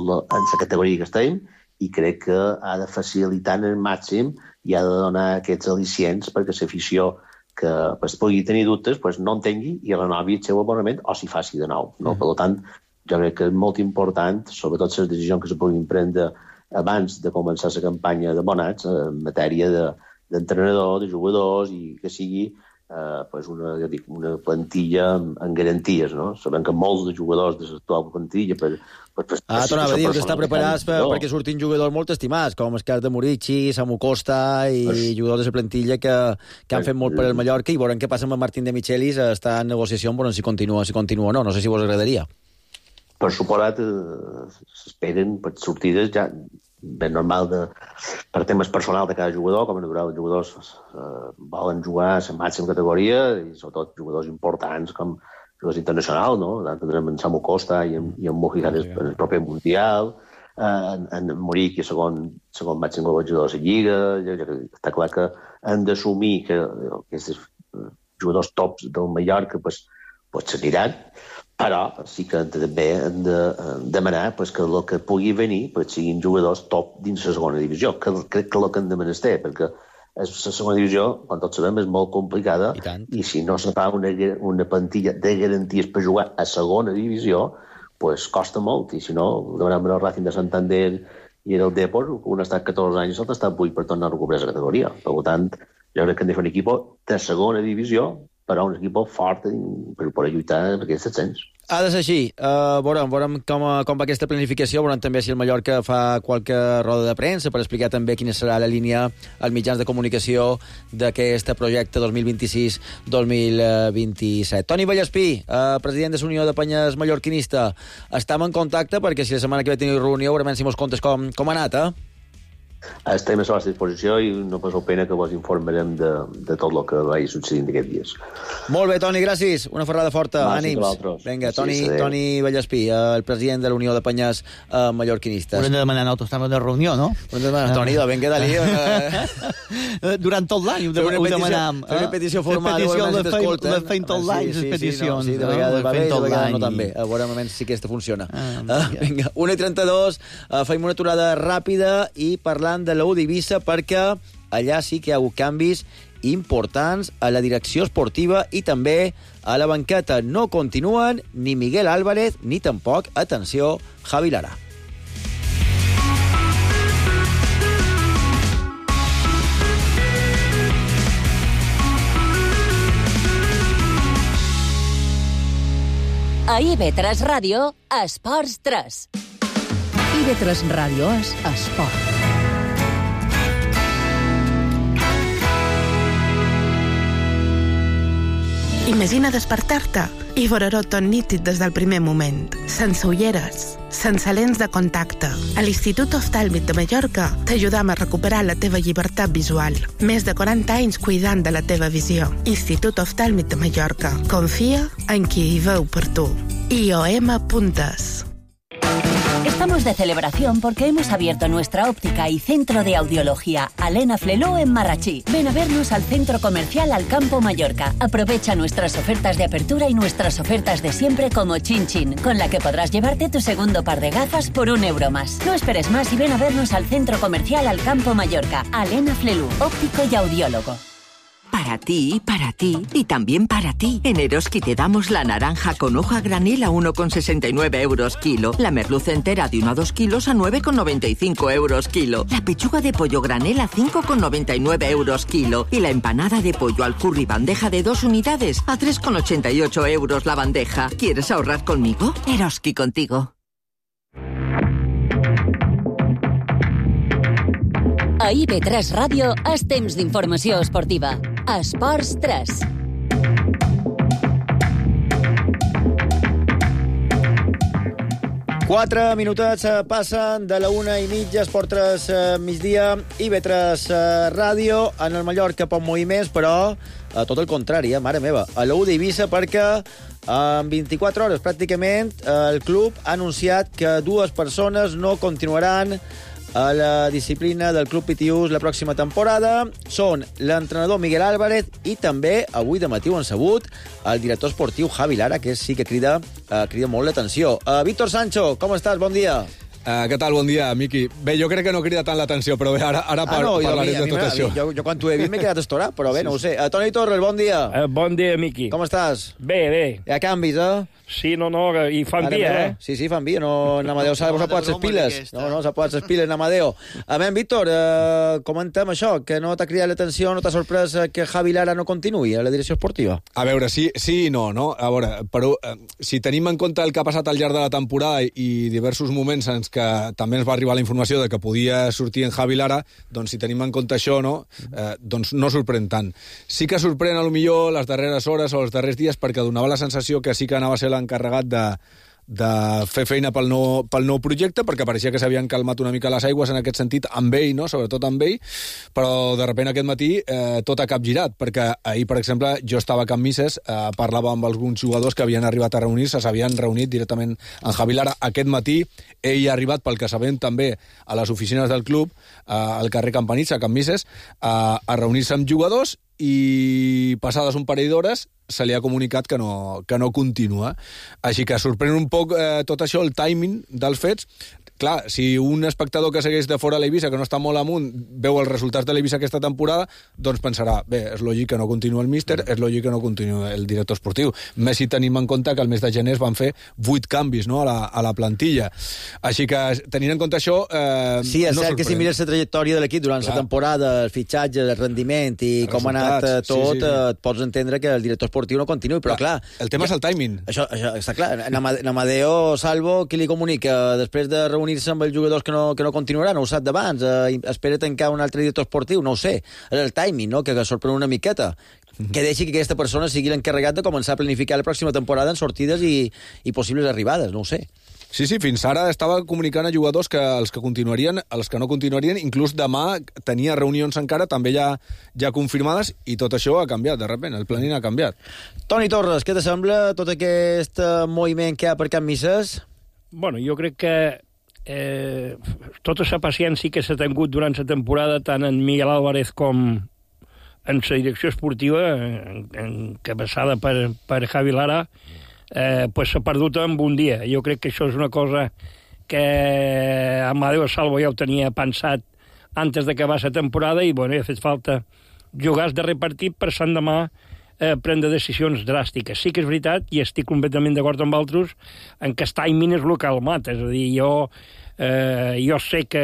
Speaker 7: la categoria que estem i crec que ha de facilitar en el màxim i ha de donar aquests al·licients perquè l'afició que pues, pugui tenir dubtes pues, no en tingui i renovi el seu abonament o s'hi faci de nou. No? Per tant, jo crec que és molt important, sobretot les decisions que se puguin prendre abans de començar la campanya d'abonats en matèria d'entrenador, de jugadors i que sigui pues una plantilla amb garanties. No? Sabem que molts de jugadors de l'actual plantilla
Speaker 3: tornava a dir que està preparats perquè surtin jugadors molt estimats, com Escar de Murici, Samu Costa i jugadors de la plantilla que han fet molt per el Mallorca i veurem què passa amb Martín de Michelis, està en negociació, veurem si continua o no. No sé si vos agradaria.
Speaker 7: Per suposat, s'esperen per sortides ja ben normal per temes personals de cada jugador, com a natural els jugadors volen jugar a la màxima categoria i sobretot jugadors importants com jugadors internacionals, no? Tindrem en Samu Costa i en Mojica en el proper Mundial, en Muric i segon màxim golejador de la Lliga. Està clar que han d'assumir que aquests jugadors tops del Mallorca s'aniran, però sí que també hem de demanar que el que pugui venir siguin jugadors top dins la segona divisió, que crec que és el que hem de menester, perquè la segona divisió, com tots sabem, és molt complicada i si no se fa una plantilla de garanties per jugar a segona divisió, costa molt. I si no, demanem el Racing de Santander i el Depor, un ha estat 14 anys i l'altre ha estat 8 per tornar a recuperar la categoria. Per tant, jo crec que hem de fer un equip de segona divisió, però un equip fort per lluitar per aquest ascens.
Speaker 3: Ha de ser així. Veurem com va aquesta planificació, veurem també si el Mallorca fa qualque roda de premsa per explicar també quina serà la línia als mitjans de comunicació d'aquest projecte 2026-2027. Toni Vallespí, president de l'Unió de Penyes Mallorquinista, estem en contacte perquè si la setmana que ve tenim reunió veurem si mos contes com ha anat,
Speaker 7: Estem a la vostra disposició i no passeu pena que vos informarem de tot el que vagi succeint aquests dies.
Speaker 3: Molt bé, Toni, gràcies. Una ferrada forta. Ànims. Vinga, Toni Vallespí, el president de la Unió de Penyes Mallorquinistes.
Speaker 1: Haurem de demanar nosaltres també una reunió, no?
Speaker 3: Toni, vinga, dali.
Speaker 1: Durant tot l'any ho demanam.
Speaker 3: Fer una petició formal.
Speaker 1: Les feim tot l'any, les peticions.
Speaker 3: Sí, de vegades va bé, de vegades no tan bé. A veure si aquesta funciona. Vinga, 1:32, feim una aturada ràpida i parlant de l'U d'Eivissa perquè allà sí que hi ha hagut canvis importants a la direcció esportiva i també a la banqueta. No continuen ni Miguel Álvarez ni tampoc, atenció, Javi Lara.
Speaker 2: A IB3 Ràdio, Esports 3.
Speaker 8: IB3 Ràdio és esport.
Speaker 9: Imagina despertar-te i veure-ho tot nítid des del primer moment, sense ulleres, sense lents de contacte. A l'Institut Oftàlmic de Mallorca t'ajudam a recuperar la teva llibertat visual. Més de 40 anys cuidant de la teva visió. Institut Oftàlmic de Mallorca. Confia en qui hi veu per tu. IOM.es.
Speaker 2: Estamos de celebración porque hemos abierto nuestra óptica y centro de audiología Alena Fleló en Marrachí. Ven a vernos al Centro Comercial Alcampo Mallorca. Aprovecha nuestras ofertas de apertura y nuestras ofertas de siempre como Chin Chin, con la que podrás llevarte tu segundo par de gafas por €1 más. No esperes más y ven a vernos al Centro Comercial Alcampo Mallorca. Alena Fleló, óptico y audiólogo.
Speaker 10: Para ti, y también para ti. En Eroski te damos la naranja con hoja a granel a 1,69 euros kilo. La merluza entera de 1 a 2 kilos a 9,95 euros kilo. La pechuga de pollo granel a 5,99 euros kilo. Y la empanada de pollo al curry bandeja de 2 unidades a 3,88 euros la bandeja. ¿Quieres ahorrar conmigo? Eroski contigo.
Speaker 2: A IB3 Ràdio és temps d'informació esportiva. Esports 3.
Speaker 3: Quatre minutets passen de la 1:30, Esport 3 migdia, IB3 Ràdio, en el Mallorca poc moviments, però tot el contrari, mare meva, a la U d'Eivissa, perquè en 24 hores pràcticament el club ha anunciat que 2 persones no continuaran a la disciplina del Club Pitiús la pròxima temporada. Són l'entrenador Miguel Álvarez i també, avui de matí ho han sabut, el director esportiu Javi Lara, que sí que crida molt l'atenció. Víctor Sancho, com estàs? Bon dia.
Speaker 11: Què tal? Bon dia, Miqui. Bé, jo crec que no crida tant l'atenció, però bé, ara parlaré de tot això.
Speaker 3: Jo quan t'ho he vist m'he quedat estorat, però bé, no ho sé. Toni Torres, bon dia.
Speaker 12: Bon dia, Miqui.
Speaker 3: Com estàs?
Speaker 12: Bé.
Speaker 3: Hi ha canvis,
Speaker 12: Sí, no, i fan via,
Speaker 3: Sí, fan via. No, Amadeo s'ha posat les piles. No, s'ha posat les piles, Amadeo. A veure, Víctor, comentem això, que no t'ha cridat l'atenció, no t'ha sorprès que Javi Lara no continuï a la direcció esportiva?
Speaker 11: A veure, sí i no, no? A veure, però si tenim en compte el que ha passat al llarg de la temporada i diversos moments en què també ens va arribar la informació de que podia sortir en Javi Lara, doncs si tenim en compte això, no? Doncs no sorprèn tant. Sí que sorprèn a lo millor les darreres hores o els darrers dies perquè donava la sensació que sí que anava a ser l'encarregat de fer feina pel nou projecte, perquè pareixia que s'havien calmat una mica les aigües en aquest sentit amb ell, no? Sobretot amb ell, però de sobte aquest matí tot ha capgirat, perquè ahir, per exemple, jo estava a Can Misses, parlava amb alguns jugadors que havien arribat a reunir-se, s'havien reunit directament amb Javi Lara. Aquest matí ell ha arribat, pel que sabem també, a les oficines del club, al carrer Campanitxa, a Can Misses, a reunir-se amb jugadors, i passades un parell d'hores se li ha comunicat que no continua. Així que sorprèn un poc tot això, el timing dels fets. Clar, si un espectador que segueix de fora l'Eivissa, que no està molt amunt, veu els resultats de l'Eivissa aquesta temporada, doncs pensarà, bé, és lògic que no continua el míster, és lògic que no continua el director esportiu. Més si tenim en compte que el mes de gener es van fer 8 canvis, no?, a la plantilla. Així que, tenint en compte això,
Speaker 3: sí, és cert que si mires la trajectòria de l'equip durant la temporada, el fitxatge, el rendiment i com ha anat tot, et pots entendre que el director esportiu no continuï, però clar...
Speaker 11: El tema és el timing.
Speaker 3: Això està clar. Amadeo Salvo, qui li comunica després de reunir amb els jugadors que no continuaran, ho sap d'abans, espera tancar un altre director esportiu, no ho sé, és el timing, no?, que sorprèn una miqueta, que deixi que aquesta persona sigui l'encarregat de començar a planificar la pròxima temporada en sortides i possibles arribades, no ho sé.
Speaker 11: Sí, fins ara estava comunicant a jugadors que els que continuarien, els que no continuarien, inclús demà tenia reunions encara, també ja confirmades, i tot això ha canviat, de sobte, el planning ha canviat.
Speaker 3: Toni Torres, què te sembla tot aquest moviment que hi ha per Can Misses?
Speaker 12: Bueno, jo crec que tota la paciència que s'ha tingut durant la temporada, tant en Miguel Álvarez com en la direcció esportiva, encabeçada per Javi Lara, pues s'ha perdut en un dia. Jo crec que això és una cosa que Amadeo Salvo ja ho tenia pensat antes d'acabar la temporada i, bueno, ha fet falta jugar de repartit per Sant Demà prendre decisions dràstiques. Sí que és veritat, i estic completament d'acord amb altres, en que el timing és el que el mata. És a dir, jo sé que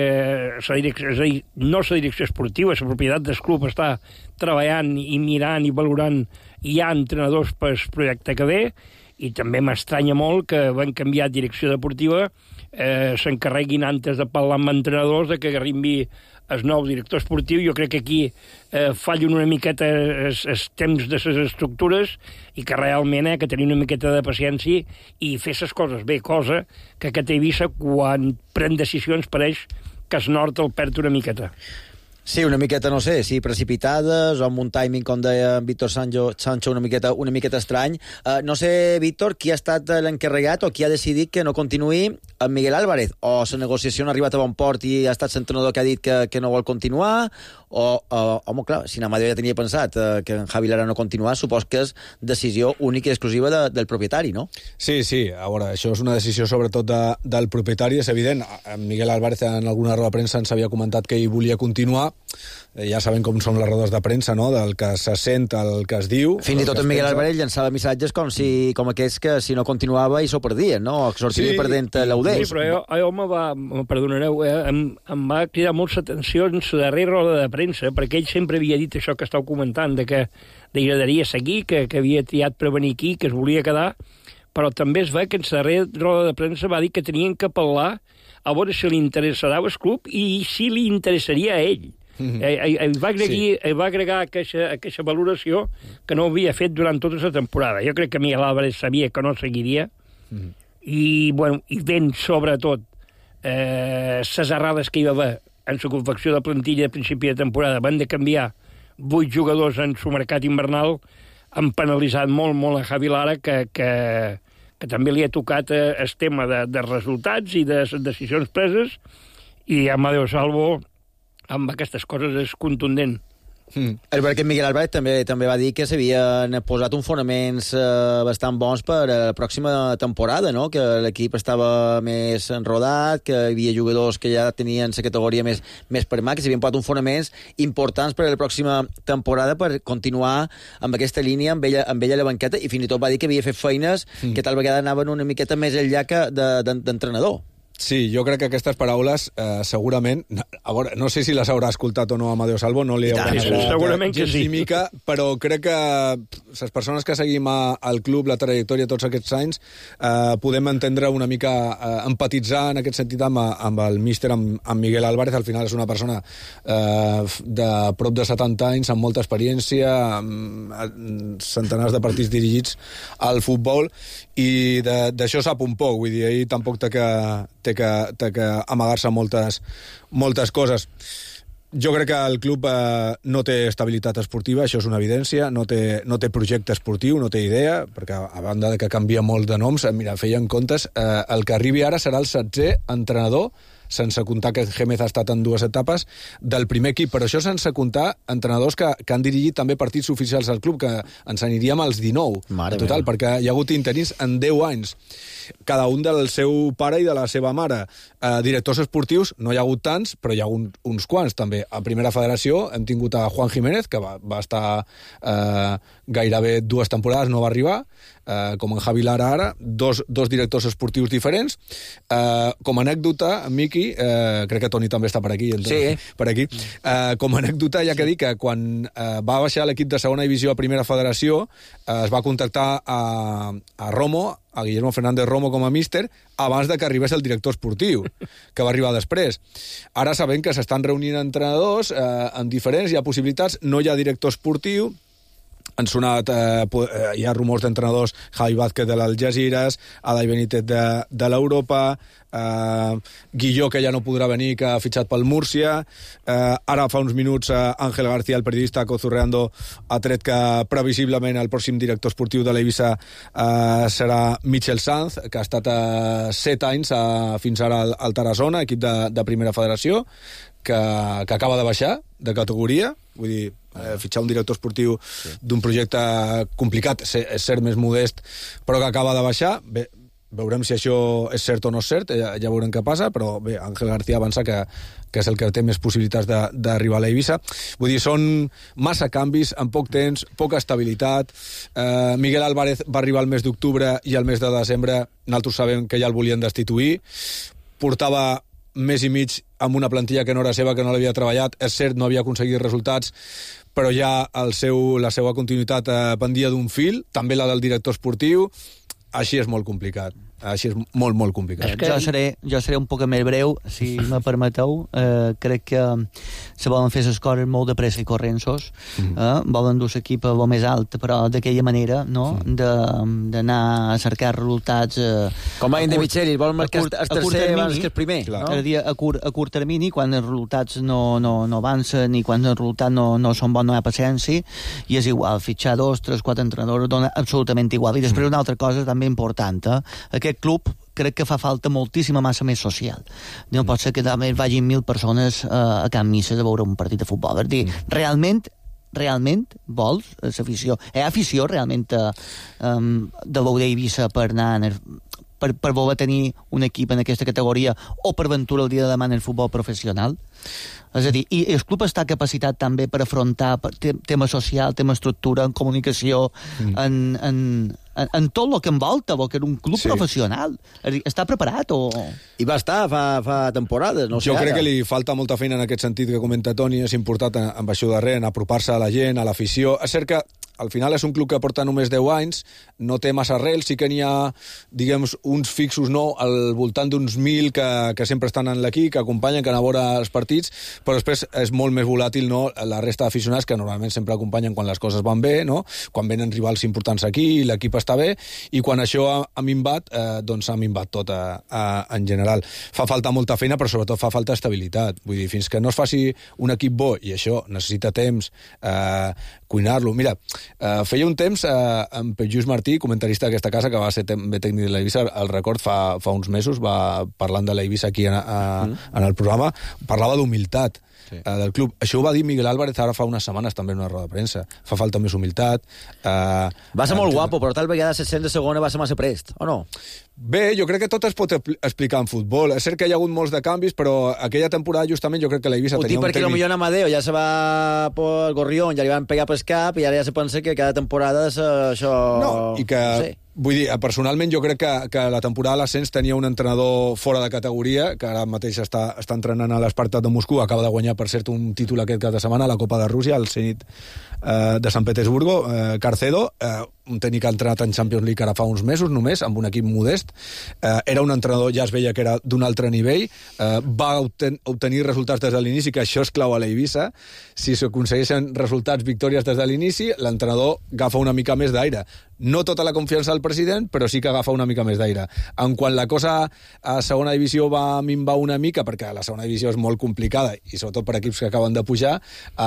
Speaker 12: no la direcció esportiva, la propietat del club està treballant i mirant i valorant, i hi ha entrenadors per el projecte que ve, i també m'estranya molt que van canviar direcció deportiva, s'encarreguin antes de parlar amb entrenadors de que arribi el nou director esportiu. Jo crec que aquí fallen una miqueta els temps de les estructures i que realment que tenir una miqueta de paciència i fer les coses bé, cosa que Eivissa, quan pren decisions, pareix que el nord el perd una miqueta.
Speaker 3: Sí, una miqueta, no sé, si precipitades o amb un timing, com deia Víctor Sancho, una miqueta estrany. No sé, Víctor, qui ha estat l'encarregat o qui ha decidit que no continuï amb Miguel Álvarez? O la negociació ha arribat a bon port i ha estat l'entrenador que ha dit que no vol continuar? Home, clar, si Amadeo ja tenia pensat que en Javi Lara no continuar, supos que és decisió única i exclusiva del propietari, no?
Speaker 11: Sí, a veure, això és una decisió sobretot del propietari, és evident. Miguel Álvarez en alguna roda de premsa ens havia comentat que ell volia continuar, ja sabem com són les rodes de premsa, no?, del que se sent, el que es diu...
Speaker 3: Fins i tot en Miguel Álvarez llançava missatges com aquests que si no continuava i s'ho perdien, no?, que sortia perdent l'Audés.
Speaker 12: Sí, però jo perdonareu, em va cridar molta atenció en la darrera roda de premsa, perquè ell sempre havia dit això que estàu comentant, que li agradaria seguir, que havia triat per venir aquí, que es volia quedar, però també es ve que en la darrera roda de premsa va dir que tenien que apel·lar a veure si li interessarà el club i si li interessaria a ell. Va agregar aquesta valoració que no havia fet durant tota la temporada. Jo crec que Miguel Álvarez sabia que no seguiria i ben sobretot les errades que hi va haver en la confecció de plantilla a principi de temporada van de canviar 8 jugadors en el mercat invernal, han penalitzat molt a Javi Lara, que també li ha tocat el tema de resultats i de decisions preses, i Amadeo Salvo amb aquestes coses és contundent.
Speaker 3: Perquè Miguel Álvarez també va dir que s'havien posat uns fonaments bastant bons per a la pròxima temporada, no?, que l'equip estava més enrodat, que hi havia jugadors que ja tenien la categoria més per mà, que s'havien posat uns fonaments importants per a la pròxima temporada per continuar amb aquesta línia amb ella a la banqueta, i fins i tot va dir que havia fet feines que tal vegada anaven una miqueta més enllà que d'entrenador.
Speaker 11: Sí, jo crec que aquestes paraules segurament, a veure, no sé si les haurà escoltat o no Amadeo Salvo, no li haurà
Speaker 12: segurament que sí,
Speaker 11: mica, però crec que les persones que seguim al club, la trajectòria tots aquests anys, podem entendre una mica, empatitzar en aquest sentit amb el míster, amb Miguel Álvarez. Al final és una persona de prop de 70 anys, amb molta experiència, amb centenars de partits dirigits al futbol, i d'això sap un poc, vull dir, ell tampoc té que amagar-se moltes coses. Jo crec que el club no té estabilitat esportiva, això és una evidència, no té projecte esportiu, no té idea, perquè a banda de que canvia molt de noms, mira, feien comptes, el que arribi ara serà el 16è entrenador, sense comptar que Gémez ha estat en 2 etapes, del primer equip, però això sense comptar entrenadors que han dirigit també partits oficials al club, que ens aniríem als 19, en total, perquè hi ha hagut interins en 10 anys. Cada un del seu pare i de la seva mare. Directors esportius, no hi ha hagut tants, però hi ha uns quants, també. A Primera Federació hem tingut a Juan Jiménez, que va estar gairebé 2 temporades, no va arribar, com en Javi Lara ara, dos directors esportius diferents. Com a anècdota, Miqui, crec que Toni també està per aquí, per aquí. Com a anècdota, ja que dir que quan va baixar l'equip de segona divisió a Primera Federació, es va contactar a Romo, a Guillermo Fernández Romo com a míster, abans de que arribés el director esportiu, que va arribar després. Ara sabem que s'estan reunint entrenadors en diferents, hi ha possibilitats, no hi ha director esportiu, han sonat, hi ha rumors d'entrenadors, Javi Vázquez de l'Algeciras, Adai Benítez de l'Europa, Guilló, que ja no podrà venir, que ha fitxat pel Múrcia, ara fa uns minuts Ángel García, el periodista Cozurreando, ha tret que previsiblement el pròxim director esportiu de l'Eivissa serà Michel Sanz, que ha estat 7 anys fins ara al Tarazona, equip de Primera Federació, que acaba de baixar de categoria, vull dir, fitxar un director esportiu d'un projecte complicat, és cert, més modest, però que acaba de baixar. Bé, veurem si això és cert o no és cert, ja veurem què passa, però bé, Ángel García avança que és el que té més possibilitats d'arribar a l'Eivissa. Vull dir, són massa canvis en poc temps, poca estabilitat. Miguel Álvarez va arribar al mes d'octubre i al mes de desembre nosaltres sabem que ja el volien destituir. Portava mes i mig amb una plantilla que no era seva, que no l'havia treballat. És cert, no havia aconseguit resultats, però ja la seva continuïtat pendia d'un fil, també la del director esportiu. Així és molt complicat. Així és molt, molt complicat.
Speaker 1: Jo seré un poc més breu, si me permeteu. Crec que se volen fer les coses molt de pressa i correnços. Volen dur l'equip a lo més alt, però d'aquella manera, no? D'anar a cercar resultats...
Speaker 3: Com a de Michelis, volen marcar el tercer abans que el primer.
Speaker 1: A curt termini, quan els resultats no avancen i quan els resultats no són bons, no hi ha paciència, i és igual, fitxar 2, 3, 4 entrenadors dona absolutament igual. I després una altra cosa també important, aquest club crec que fa falta moltíssima massa més social. No pot ser que també vagin 1.000 persones a Can Misses a veure un partit de futbol. És dir, realment vols l'afició? Hi ha afició realment de veure Eivissa per anar per voler tenir un equip en aquesta categoria o per ventura el dia de demà en el futbol professional? És a dir, i el club està capacitat també per afrontar tema social, tema estructura, en comunicació, en tot el que envolta, perquè era un club professional. És a dir, està preparat o...
Speaker 3: I va estar fa temporades, no sé.
Speaker 11: Jo crec que li falta molta feina en aquest sentit que comenta Toni, és important amb això darrere, en apropar-se a la gent, a l'afició. És cert que al final és un club que porta només 10 anys, no té massa arrel, sí que n'hi ha, diguem, uns fixos al voltant d'uns 1.000 que sempre estan en l'equip, que acompanyen, que han a veure els partits, però després és molt més volàtil, no?, la resta d'aficionats que normalment sempre acompanyen quan les coses van bé, no?, quan venen rivals importants aquí, l'equip està bé, i quan això ha minvat, doncs ha minvat tot en general. Fa falta molta feina, però sobretot fa falta estabilitat. Vull dir, fins que no es faci un equip bo, i això necessita temps, cuinar-lo. Mira, feia un temps amb Pep Lluís Martí, comentarista d'aquesta casa, que va ser també tècnic de l'Eivissa, el record fa uns mesos, va parlant de l'Eivissa aquí en el programa, parlava d'humilitat del club. Això ho va dir Miguel Álvarez ara fa unes setmanes també en una roda de premsa. Fa falta més humilitat.
Speaker 3: Va ser molt guapo, però tal vegada 700 de segona va ser massa prest, o no?
Speaker 11: Bé, jo crec que tot es pot explicar en futbol. És cert que hi ha hagut molts de canvis, però aquella temporada justament jo crec que l'Eivissa tenia un
Speaker 3: perquè potser en Amadeo ja se va por el Gorrión, ja li van pegar pel cap i ara ja se pensa que cada temporada és això...
Speaker 11: No, i que... No sé. Vull dir, personalment jo crec que la temporada de l'ascens tenia un entrenador fora de categoria, que ara mateix està entrenant a l'Espartak de Moscou, acaba de guanyar, per cert, un títol aquest cap de setmana a la Copa de Rússia, al Zenit de Sant Petersburgo, Carcedo, un tècnic que ha entrenat en Champions League ara fa uns mesos només, amb un equip modest. Era un entrenador, ja es veia que era d'un altre nivell, va obtenir resultats des de l'inici, que això és clau a l'Eivissa. Si s'aconsegueixen resultats, victòries des de l'inici, l'entrenador agafa una mica més d'aire. No tota la confiança del president, però sí que agafa una mica més d'aire. En quan la cosa a segona divisió va minvar una mica, perquè la segona divisió és molt complicada, i sobretot per equips que acaben de pujar,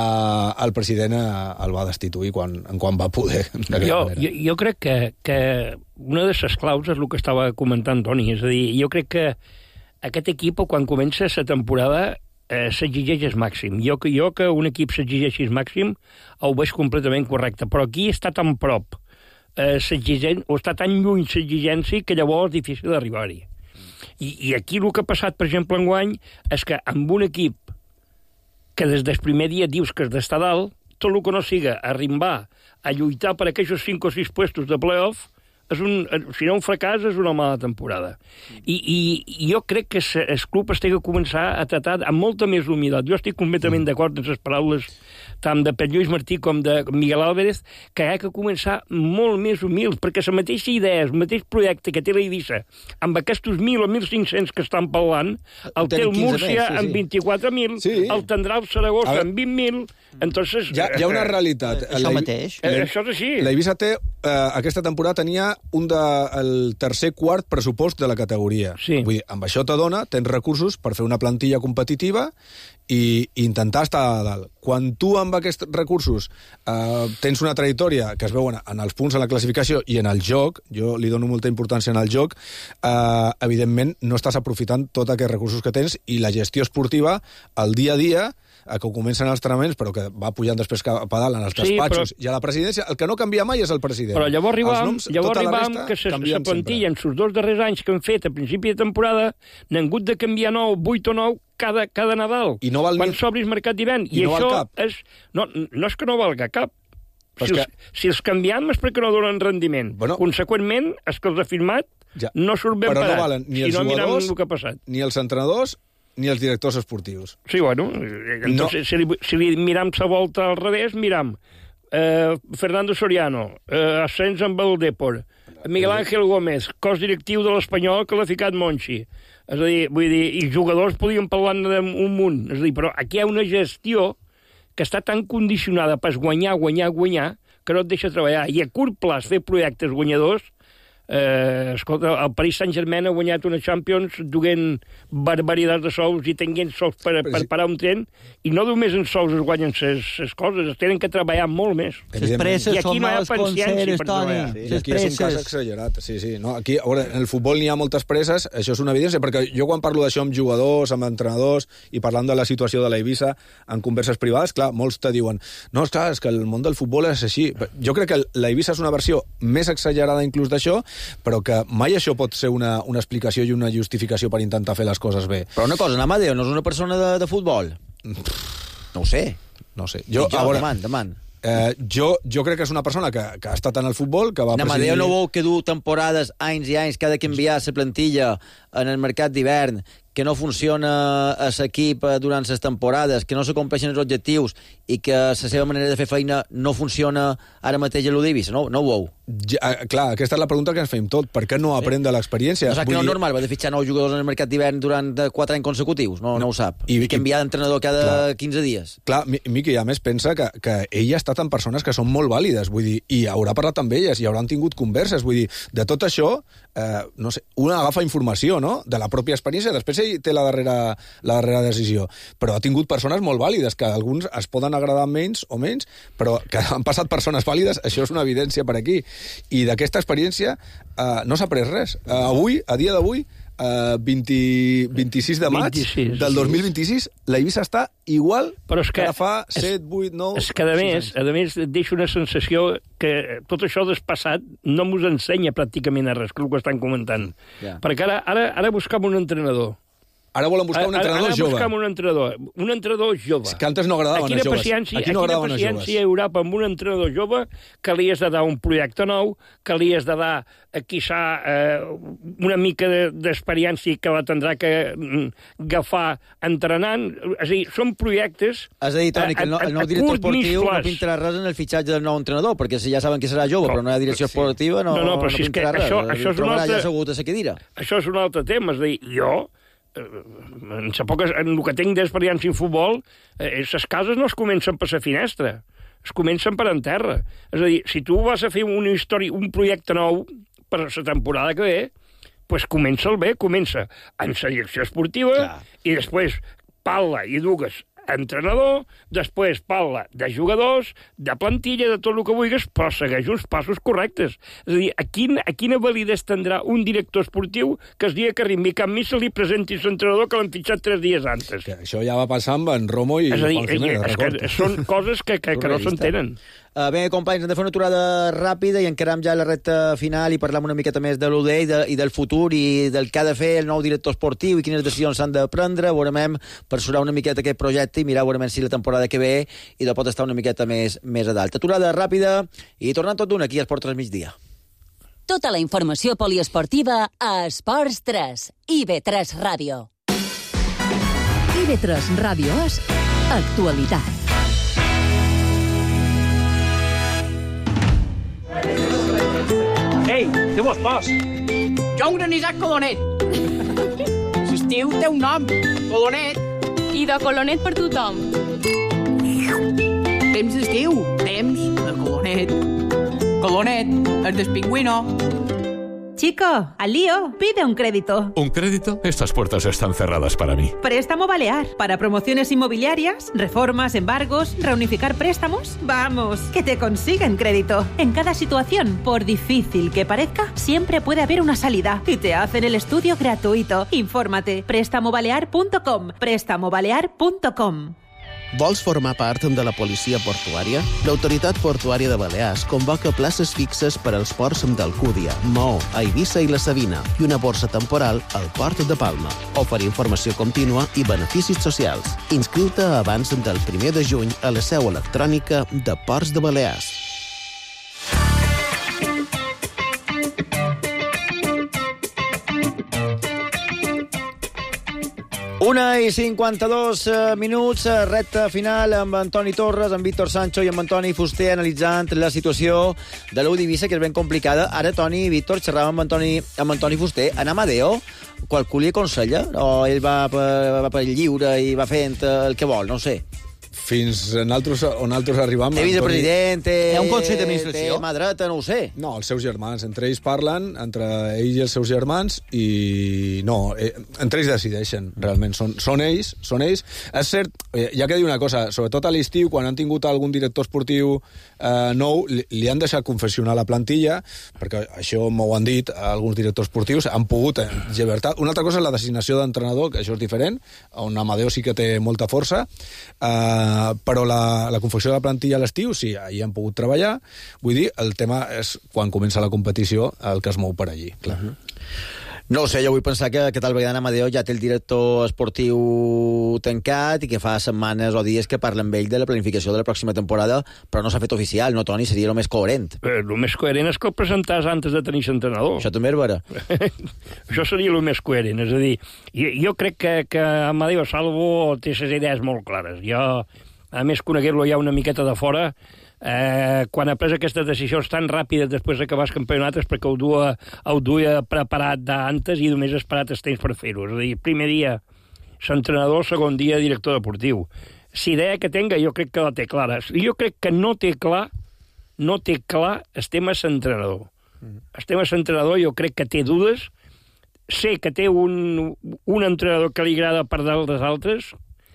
Speaker 11: el president el va destituir quan va poder.
Speaker 12: Jo crec que una de les claus és el que estava comentant Toni, és a dir, jo crec que aquest equip, quan comença la temporada, s'exigeix el màxim. Jo que un equip s'exigeixi el màxim ho veig completament correcte, però aquí està tan prop o està tan lluny l'exigència que llavors és difícil d'arribar-hi. I aquí el que ha passat, per exemple, enguany, és que amb un equip que des del primer dia dius que és d'estar dalt, tot el que no siga arrimbar a lluitar per aquests 5 o 6 puestos de playoff, si no un fracàs, és una mala temporada. I jo crec que el club es té que començar a tratar amb molta més humilitat. Jo estic completament d'acord amb les paraules tant de Pep Lluís Martí com de Miguel Álvarez, que hi ha que començar molt més humils, perquè la mateixa idea, el mateix projecte que té l'Eivissa, amb aquests 1.000 o 1.500 que estan parlant, el té el Múrcia amb 24.000, el tindrà el Saragossa amb 20.000, entonces...
Speaker 11: Hi ha una realitat.
Speaker 1: Això mateix.
Speaker 12: Això és així.
Speaker 11: L'Eivissa té, aquesta temporada tenia el quart pressupost de la categoria.
Speaker 12: Sí.
Speaker 11: Vull dir, amb això t'adona, tens recursos per fer una plantilla competitiva i intentar estar a dalt. Quan tu amb aquests recursos tens una trajectòria que es veu en els punts, en la classificació i en el joc, jo li dono molta importància en el joc, evidentment no estàs aprofitant tots aquests recursos que tens i la gestió esportiva, el dia a dia, que comencen els entrenaments, però que va pujant després cap a dalt en els despatxos i a la presidència, el que no canvia mai és el president.
Speaker 12: Però llavors arribam que la plantilla en els 2 darrers anys que han fet a principi de temporada n'han hagut de canviar 8 o 9 cada Nadal.
Speaker 11: I no val
Speaker 12: quan s'obris mercat d'hivern. I
Speaker 11: no
Speaker 12: això
Speaker 11: val cap.
Speaker 12: No és que no valga cap. Si els canviem és perquè no donen rendiment. Conseqüentment, és que els ha firmat no surt ben parat.
Speaker 11: Però no valen ni els jugadors,
Speaker 12: el que ha passat.
Speaker 11: ni els entrenadors, ni els directors esportius.
Speaker 12: Sí, bueno, entonces, si li miram la volta al revés, miram Fernando Soriano, ascens amb el Depor, Miguel Ángel Gómez, cos directiu de l'Espanyol que l'ha ficat Monchi. És a dir, vull dir, i jugadors podien parlar d'un munt. És a dir, però aquí hi ha una gestió que està tan condicionada per guanyar, que no et deixa treballar. I a curt plaç fer projectes guanyadors. Escolta, el Paris Saint-Germain ha guanyat una Champions duent barbaritats de sous i tenint sous per parar un tren, i no només en sous es guanyen les coses, es tenen que treballar molt més.
Speaker 1: Les presses són males consells, Toni.
Speaker 11: Aquí és un cas exagerat. Sí. No, aquí, a veure, en el futbol n'hi ha moltes presses, això és una evidència, perquè jo quan parlo d'això amb jugadors, amb entrenadors, i parlant de la situació de l'Eivissa en converses privades, clar, molts te diuen no, és clar, és que el món del futbol és així. Jo crec que l'Eivissa és una versió més exagerada inclús d'això, però que mai això pot ser una explicació i una justificació per intentar fer les coses bé.
Speaker 3: Però una cosa, Amadeo no és una persona de futbol? No ho sé.
Speaker 11: No sé.
Speaker 3: Demant.
Speaker 11: Jo crec que és una persona que ha estat en el futbol, que va presidir...
Speaker 3: Amadeo no veu que du temporades, anys i anys, que ha de canviar la plantilla en el mercat d'hivern, que no funciona a l'equip durant les temporades, que no se compleixen els objectius i que la seva manera de fer feina no funciona ara mateix a l'Udivisa, no ho veu?
Speaker 11: Clar, aquesta és la pregunta que ens fem tot. Per què no aprèn de l'experiència?
Speaker 3: No sap que no és normal, va de fitxar 9 jugadors en el mercat d'hivern durant 4 anys consecutius, no ho sap. I canviar d'entrenador cada 15 dies.
Speaker 11: Clar, Miqui, a més pensa que ell ha estat amb persones que són molt vàlides, vull dir, i haurà parlat amb elles, i hauran tingut converses, vull dir, de tot això, no sé, una agafa informació, no?, de la pròpia experiència, després ell té la darrera decisió, però ha tingut persones molt vàlides, que alguns es poden agradar menys o menys, però que han passat persones vàlides, això és una evidència per aquí. I d'aquesta experiència no s'ha pres res. Avui, a dia d'avui, 26 de maig del 2026, la Eivissa està igual que ara fa 7, 8, 9...
Speaker 12: És que, a més, deixa una sensació que tot això despassat no mos ensenya pràcticament a res, que el que estan comentant. Perquè ara buscam un entrenador.
Speaker 11: Ara volen buscar un entrenador jove.
Speaker 12: Ara buscam un entrenador jove.
Speaker 11: És que antes no agradaven els joves.
Speaker 12: Quina paciència hi haurà amb un entrenador jove que li has de dar un projecte nou, que li has de dar, quizà, una mica d'experiència que la tindrà que agafar entrenant. És a dir, són projectes...
Speaker 3: És a dir, Toni, que el nou director esportiu no pintarà res en el fitxatge del nou entrenador, perquè si ja saben que serà jove, però no hi ha direcció esportiva, no pintarà res. Trobarà ja assegut a la cadira.
Speaker 12: Això és un altre tema. És a dir, jo... en el que tinc d'experiència en futbol, les cases no es comencen per la finestra, es comencen per en terra. És a dir, si tu vas a fer una història, un projecte nou per la temporada que ve, doncs comença el bé, comença en la direcció esportiva i després parla i dugues entrenador, després parla de jugadors, de plantilla, de tot el que vulguis, però segueix uns passos correctes. És a dir, a quina validesa tindrà un director esportiu que el dia que arribi Camp Missa li presenti l'entrenador que l'han fitxat 3 dies antes?
Speaker 11: Que això ja va passar amb en Romo i Juan Jiménez.
Speaker 12: És que són coses que no s'entenen.
Speaker 3: Bé, companys, hem de fer una aturada ràpida i encarem ja la recta final i parlam una miqueta més de l'UDE i del futur i del que ha de fer el nou director esportiu i quines decisions s'han de prendre. Veurem per surar una miqueta aquest projecte i mirar veurem si la temporada que ve i pot estar una miqueta més a dalt. Aturada ràpida i tornant tot d'una aquí a Esports 3 migdia.
Speaker 2: Tota la informació poliesportiva a Esports 3, IB3 Ràdio.
Speaker 8: IB3 Ràdio és actualitat.
Speaker 13: Ei, què vols pas? Jo un granissat Colonet. L'estiu té un nom, Colonet.
Speaker 14: I de Colonet per tothom.
Speaker 13: Temps d'estiu, temps de Colonet. Colonet, el del pingüino.
Speaker 15: Chico, al lío, pide un crédito.
Speaker 16: ¿Un crédito? Estas puertas están cerradas para mí.
Speaker 15: Préstamo Balear. Para promociones inmobiliarias, reformas, embargos, reunificar préstamos. Vamos, que te consiguen crédito. En cada situación, por difícil que parezca, siempre puede haber una salida. Y te hacen el estudio gratuito. Infórmate. Prestamobalear.com. Prestamobalear.com.
Speaker 17: Vols formar part de la policia portuària? L'Autoritat Portuària de Balears convoca places fixes per als ports d'Alcúdia, Maó, Eivissa i la Sabina i una borsa temporal al Port de Palma. Oferir informació contínua i beneficis socials. Inscriu-te abans del 1 de juny a la seu electrònica de Ports de Balears.
Speaker 3: Una i 52 minuts, recta final amb Antoni Torres, amb Víctor Sancho i amb Antoni Fuster analitzant la situació de l'Udivisa, que és ben complicada. Ara, Toni i Víctor, xerràvem amb Antoni Fuster. En Amadeo, qualcú li aconsella? O ell va per lliure i va fent el que vol? No ho sé.
Speaker 11: Fins on altres arribam...
Speaker 3: Té vicepresident, té
Speaker 1: un consell d'administració.
Speaker 3: Té mà dreta, no ho sé.
Speaker 11: No, els seus germans. Entre ells parlen, entre ells i els seus germans, i no, entre ells decideixen, realment. Són ells. És cert, ja que dir una cosa, sobretot a l'estiu, quan han tingut algun director esportiu nou, li han deixat confessionar la plantilla, perquè això m'ho han dit alguns directors esportius, han pogut llibertat. Una altra cosa és la designació d'entrenador, que això és diferent, on Amadeo sí que té molta força, Però la confecció de la plantilla a l'estiu, sí, ahir han pogut treballar. Vull dir, el tema és quan comença la competició el que es mou per allí, clar.
Speaker 3: No ho sé, jo vull pensar que tal vegada Amadeo ja té el director esportiu tancat i que fa setmanes o dies que parla amb ell de la planificació de la pròxima temporada, però no s'ha fet oficial, no, Toni? Seria el més coherent.
Speaker 12: El més coherent és que el presentàs antes de tenir l'entrenador.
Speaker 3: Això també és vera.
Speaker 12: Això seria el més coherent, és a dir, jo crec que Amadeo Salvo té les idees molt clares. Jo, a més, coneguer-lo ja una miqueta de fora, quan ha pres aquestes decisions tan ràpides després d'acabar el campionat és perquè ho duia preparat d'antes i només ha esperat el temps per fer-ho. És a dir, primer dia l'entrenador, segon dia director deportiu. Si idea que tenga, jo crec que la té clara. Jo crec que no té clar el tema l'entrenador. El tema l'entrenador jo crec que té dudes. Sé que té un entrenador que li agrada per dalt dels altres,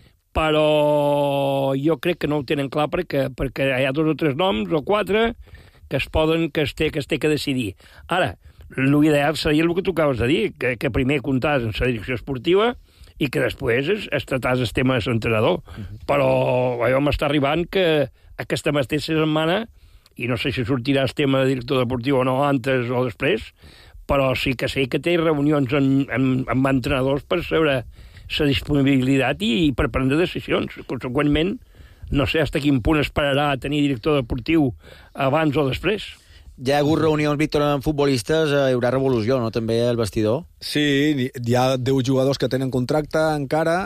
Speaker 12: però jo crec que no ho tenen clar perquè hi ha 2 o 3 noms o 4 que es té que decidir. Ara, l'ideal seria el que tu acabes de dir, que primer comptàs en la direcció esportiva i que després es tratàs el tema de l'entrenador. Però jo m'està arribant que aquesta mateixa setmana, i no sé si sortirà el tema de director deportiu o no, antes o després, però sí que sé que té reunions amb entrenadors per saber la disponibilitat i per prendre decisions. Conseqüentment, no sé fins a quin punt esperarà a tenir director deportiu abans o després.
Speaker 3: Ja ha hagut reunions, Víctor, amb futbolistes, hi haurà revolució, no?, també al vestidor?
Speaker 11: Sí, hi ha 10 jugadors que tenen contracte encara.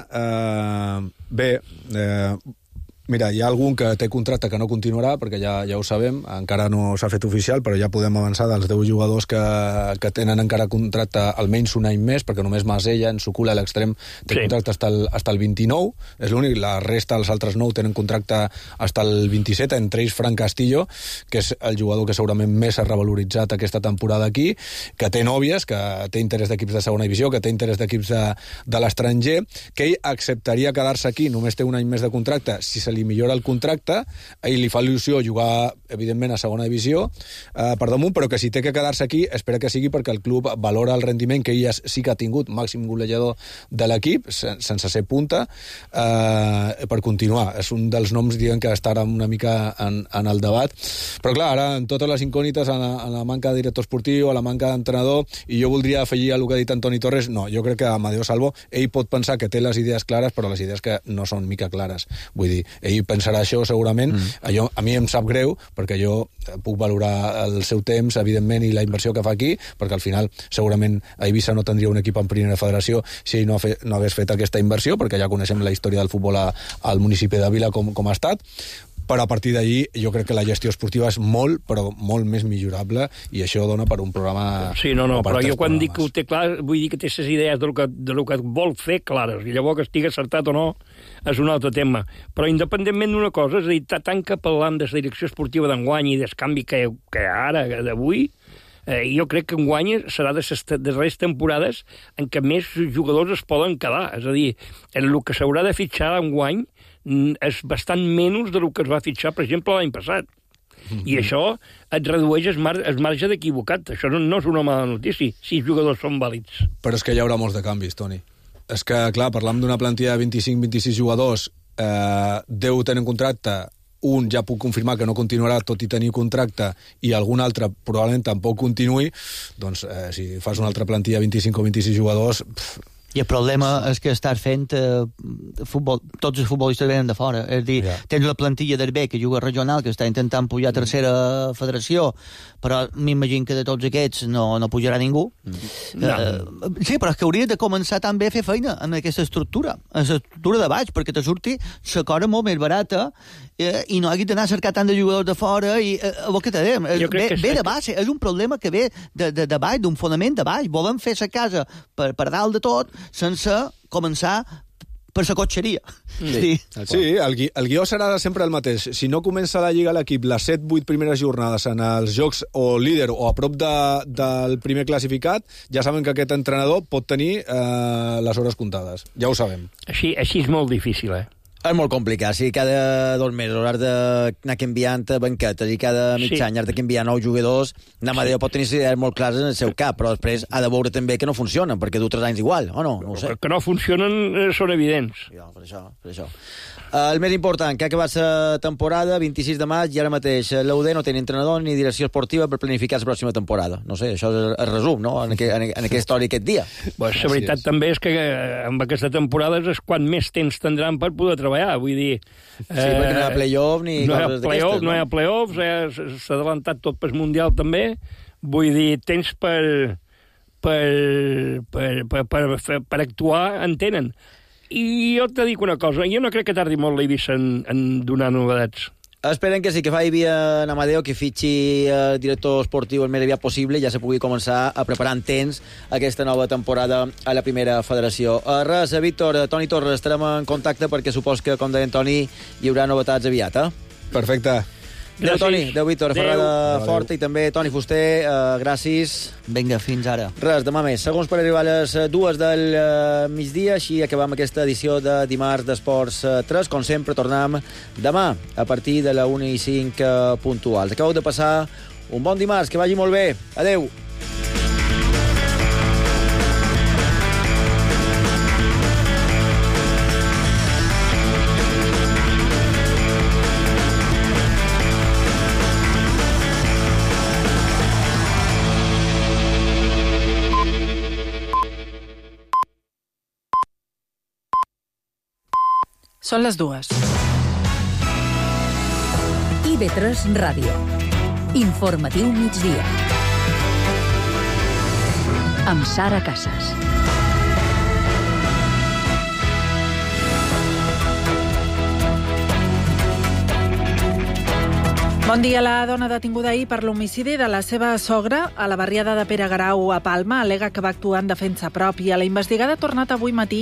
Speaker 11: Mira, hi ha algun que té contracte que no continuarà, perquè ja ho sabem, encara no s'ha fet oficial, però ja podem avançar dels 10 jugadors que tenen encara contracte almenys un any més, perquè només Masella, en Sukula, a l'extrem, té contracte hasta el 29, és l'únic, la resta, els altres 9, tenen contracte hasta el 27, entre ells Fran Castillo, que és el jugador que segurament més s'ha revaloritzat aquesta temporada aquí, que té nòvies, que té interès d'equips de segona divisió, que té interès d'equips de l'estranger, que ell acceptaria quedar-se aquí, només té un any més de contracte, si se li millora el contracte, ell li fa il·lusió jugar, evidentment, a segona divisió per damunt, però que si té que quedar-se aquí, espera que sigui perquè el club valora el rendiment que ell sí que ha tingut, màxim golejador de l'equip, sense ser punta, per continuar. És un dels noms, diguem, que està ara una mica en el debat. Però clar, ara, en totes les incògnites, en la manca de director esportiu, a la manca d'entrenador, i jo voldria afegir a el que ha dit Antoni Torres, no, jo crec que Amadeo Salvo, ell pot pensar que té les idees clares, però les idees que no són mica clares. Vull dir, ell pensarà això segurament. A mi em sap greu, perquè jo puc valorar el seu temps, evidentment, i la inversió que fa aquí, perquè al final segurament a Eivissa no tindria un equip en primera federació si ell no hagués fet aquesta inversió, perquè ja coneixem la història del futbol al municipi de Vila com ha estat, però a partir d'allí jo crec que la gestió esportiva és molt, però molt més millorable, i això dona per un programa...
Speaker 12: Sí, no, però jo quan dic que ho té clar, vull dir que té les idees del que vol fer clares, i llavors que estigui acertat o no és un altre tema. Però independentment d'una cosa, és a dir, tant que parlam de la direcció esportiva d'enguany i del canvi que ara, d'avui, jo crec que enguany serà de les darreres temporades en què més jugadors es poden quedar. És a dir, el que s'haurà de fitxar enguany és bastant menys del que es va fitxar, per exemple, l'any passat. I això et redueix el marge d'equivocat. Això no és una mala notícia, si els jugadors són vàlids.
Speaker 11: Però és que hi haurà molts de canvis, Toni. És que, clar, parlam d'una plantilla de 25-26 jugadors, 10 tenen contracte, un ja puc confirmar que no continuarà tot i tenir contracte, i algun altre probablement tampoc continuï, doncs si fas una altra plantilla de 25 o 26 jugadors...
Speaker 1: I el problema és que estàs fent futbol, tots els futbolistes venen de fora. És a dir, tens la plantilla d'Hervé, que juga regional, que està intentant pujar a tercera federació, però m'imagino que de tots aquests no pujarà ningú. Sí, però és que hauria de començar també a fer feina en aquesta estructura, en l'estructura de baix, perquè te surti la cosa molt més barata i no hagis d'anar a cercar tant de jugadors de fora i el que te dèiem, ve de base, és un problema que ve de baix, d'un fonament de baix. Volem fer la casa per dalt de tot sense començar per la cotxeria.
Speaker 11: Sí, el guió serà sempre el mateix. Si no comença la Lliga a l'equip les 7-8 primeres jornades en els jocs o líder o a prop del primer classificat, ja saben que aquest entrenador pot tenir les hores comptades. Ja ho sabem.
Speaker 12: Així és molt difícil,
Speaker 3: És molt complicat, si cada 2 mesos has d'anar canviant banquetes i cada mig any has de canviar 9 jugadors, Amadeo pot tenir idees molt clares en el seu cap, però després ha de veure també que no funcionen, perquè du 3 anys igual, o no? No ho sé.
Speaker 12: Que no funcionen són evidents.
Speaker 3: Ja, per això. El més important, que ha acabat la temporada, 26 de maig, i ara mateix l'UD no té ni entrenador ni direcció esportiva per planificar la pròxima temporada. No sé, això és el resum, no?, en aquesta història aquest dia.
Speaker 12: La veritat també és que amb aquesta temporada és quan més temps tindran per poder treballar, vull dir...
Speaker 3: Sí, perquè no hi ha play-off ni coses d'aquestes.
Speaker 12: No hi ha play-offs, s'ha adelantat tot pel Mundial també, vull dir, temps per actuar en tenen. I jo te dic una cosa, jo no crec que tardi molt l'Eivissa en donar novedats.
Speaker 3: Esperen que sí, que faci via en Amadeo, que fitxi el director esportiu el més aviat possible i ja se pugui començar a preparar en temps aquesta nova temporada a la primera federació. Res, Víctor, Toni Torres, estarem en contacte perquè supos que, com deia Toni, hi haurà novetats aviat,
Speaker 11: Perfecte.
Speaker 3: Adéu, Toni, adéu, Víctor, Ferrada Forta i també Toni Fuster, gràcies.
Speaker 1: Vinga, fins ara.
Speaker 3: Res, demà més. Segons per arribar a les 2 del migdia, així acabam aquesta edició de dimarts d'Esports 3. Com sempre, tornem demà a partir de la 1:05 puntuals. Acabeu de passar un bon dimarts, que vagi molt bé. Adéu.
Speaker 18: Són les 2.
Speaker 8: IB3 Ràdio. Informatiu migdia. Amb Sara Casas.
Speaker 18: Bon dia. La dona detinguda ahir per l'homicidi de la seva sogra a la barriada de Pere Garau a Palma al·lega que va actuar en defensa pròpia. La investigada ha tornat avui matí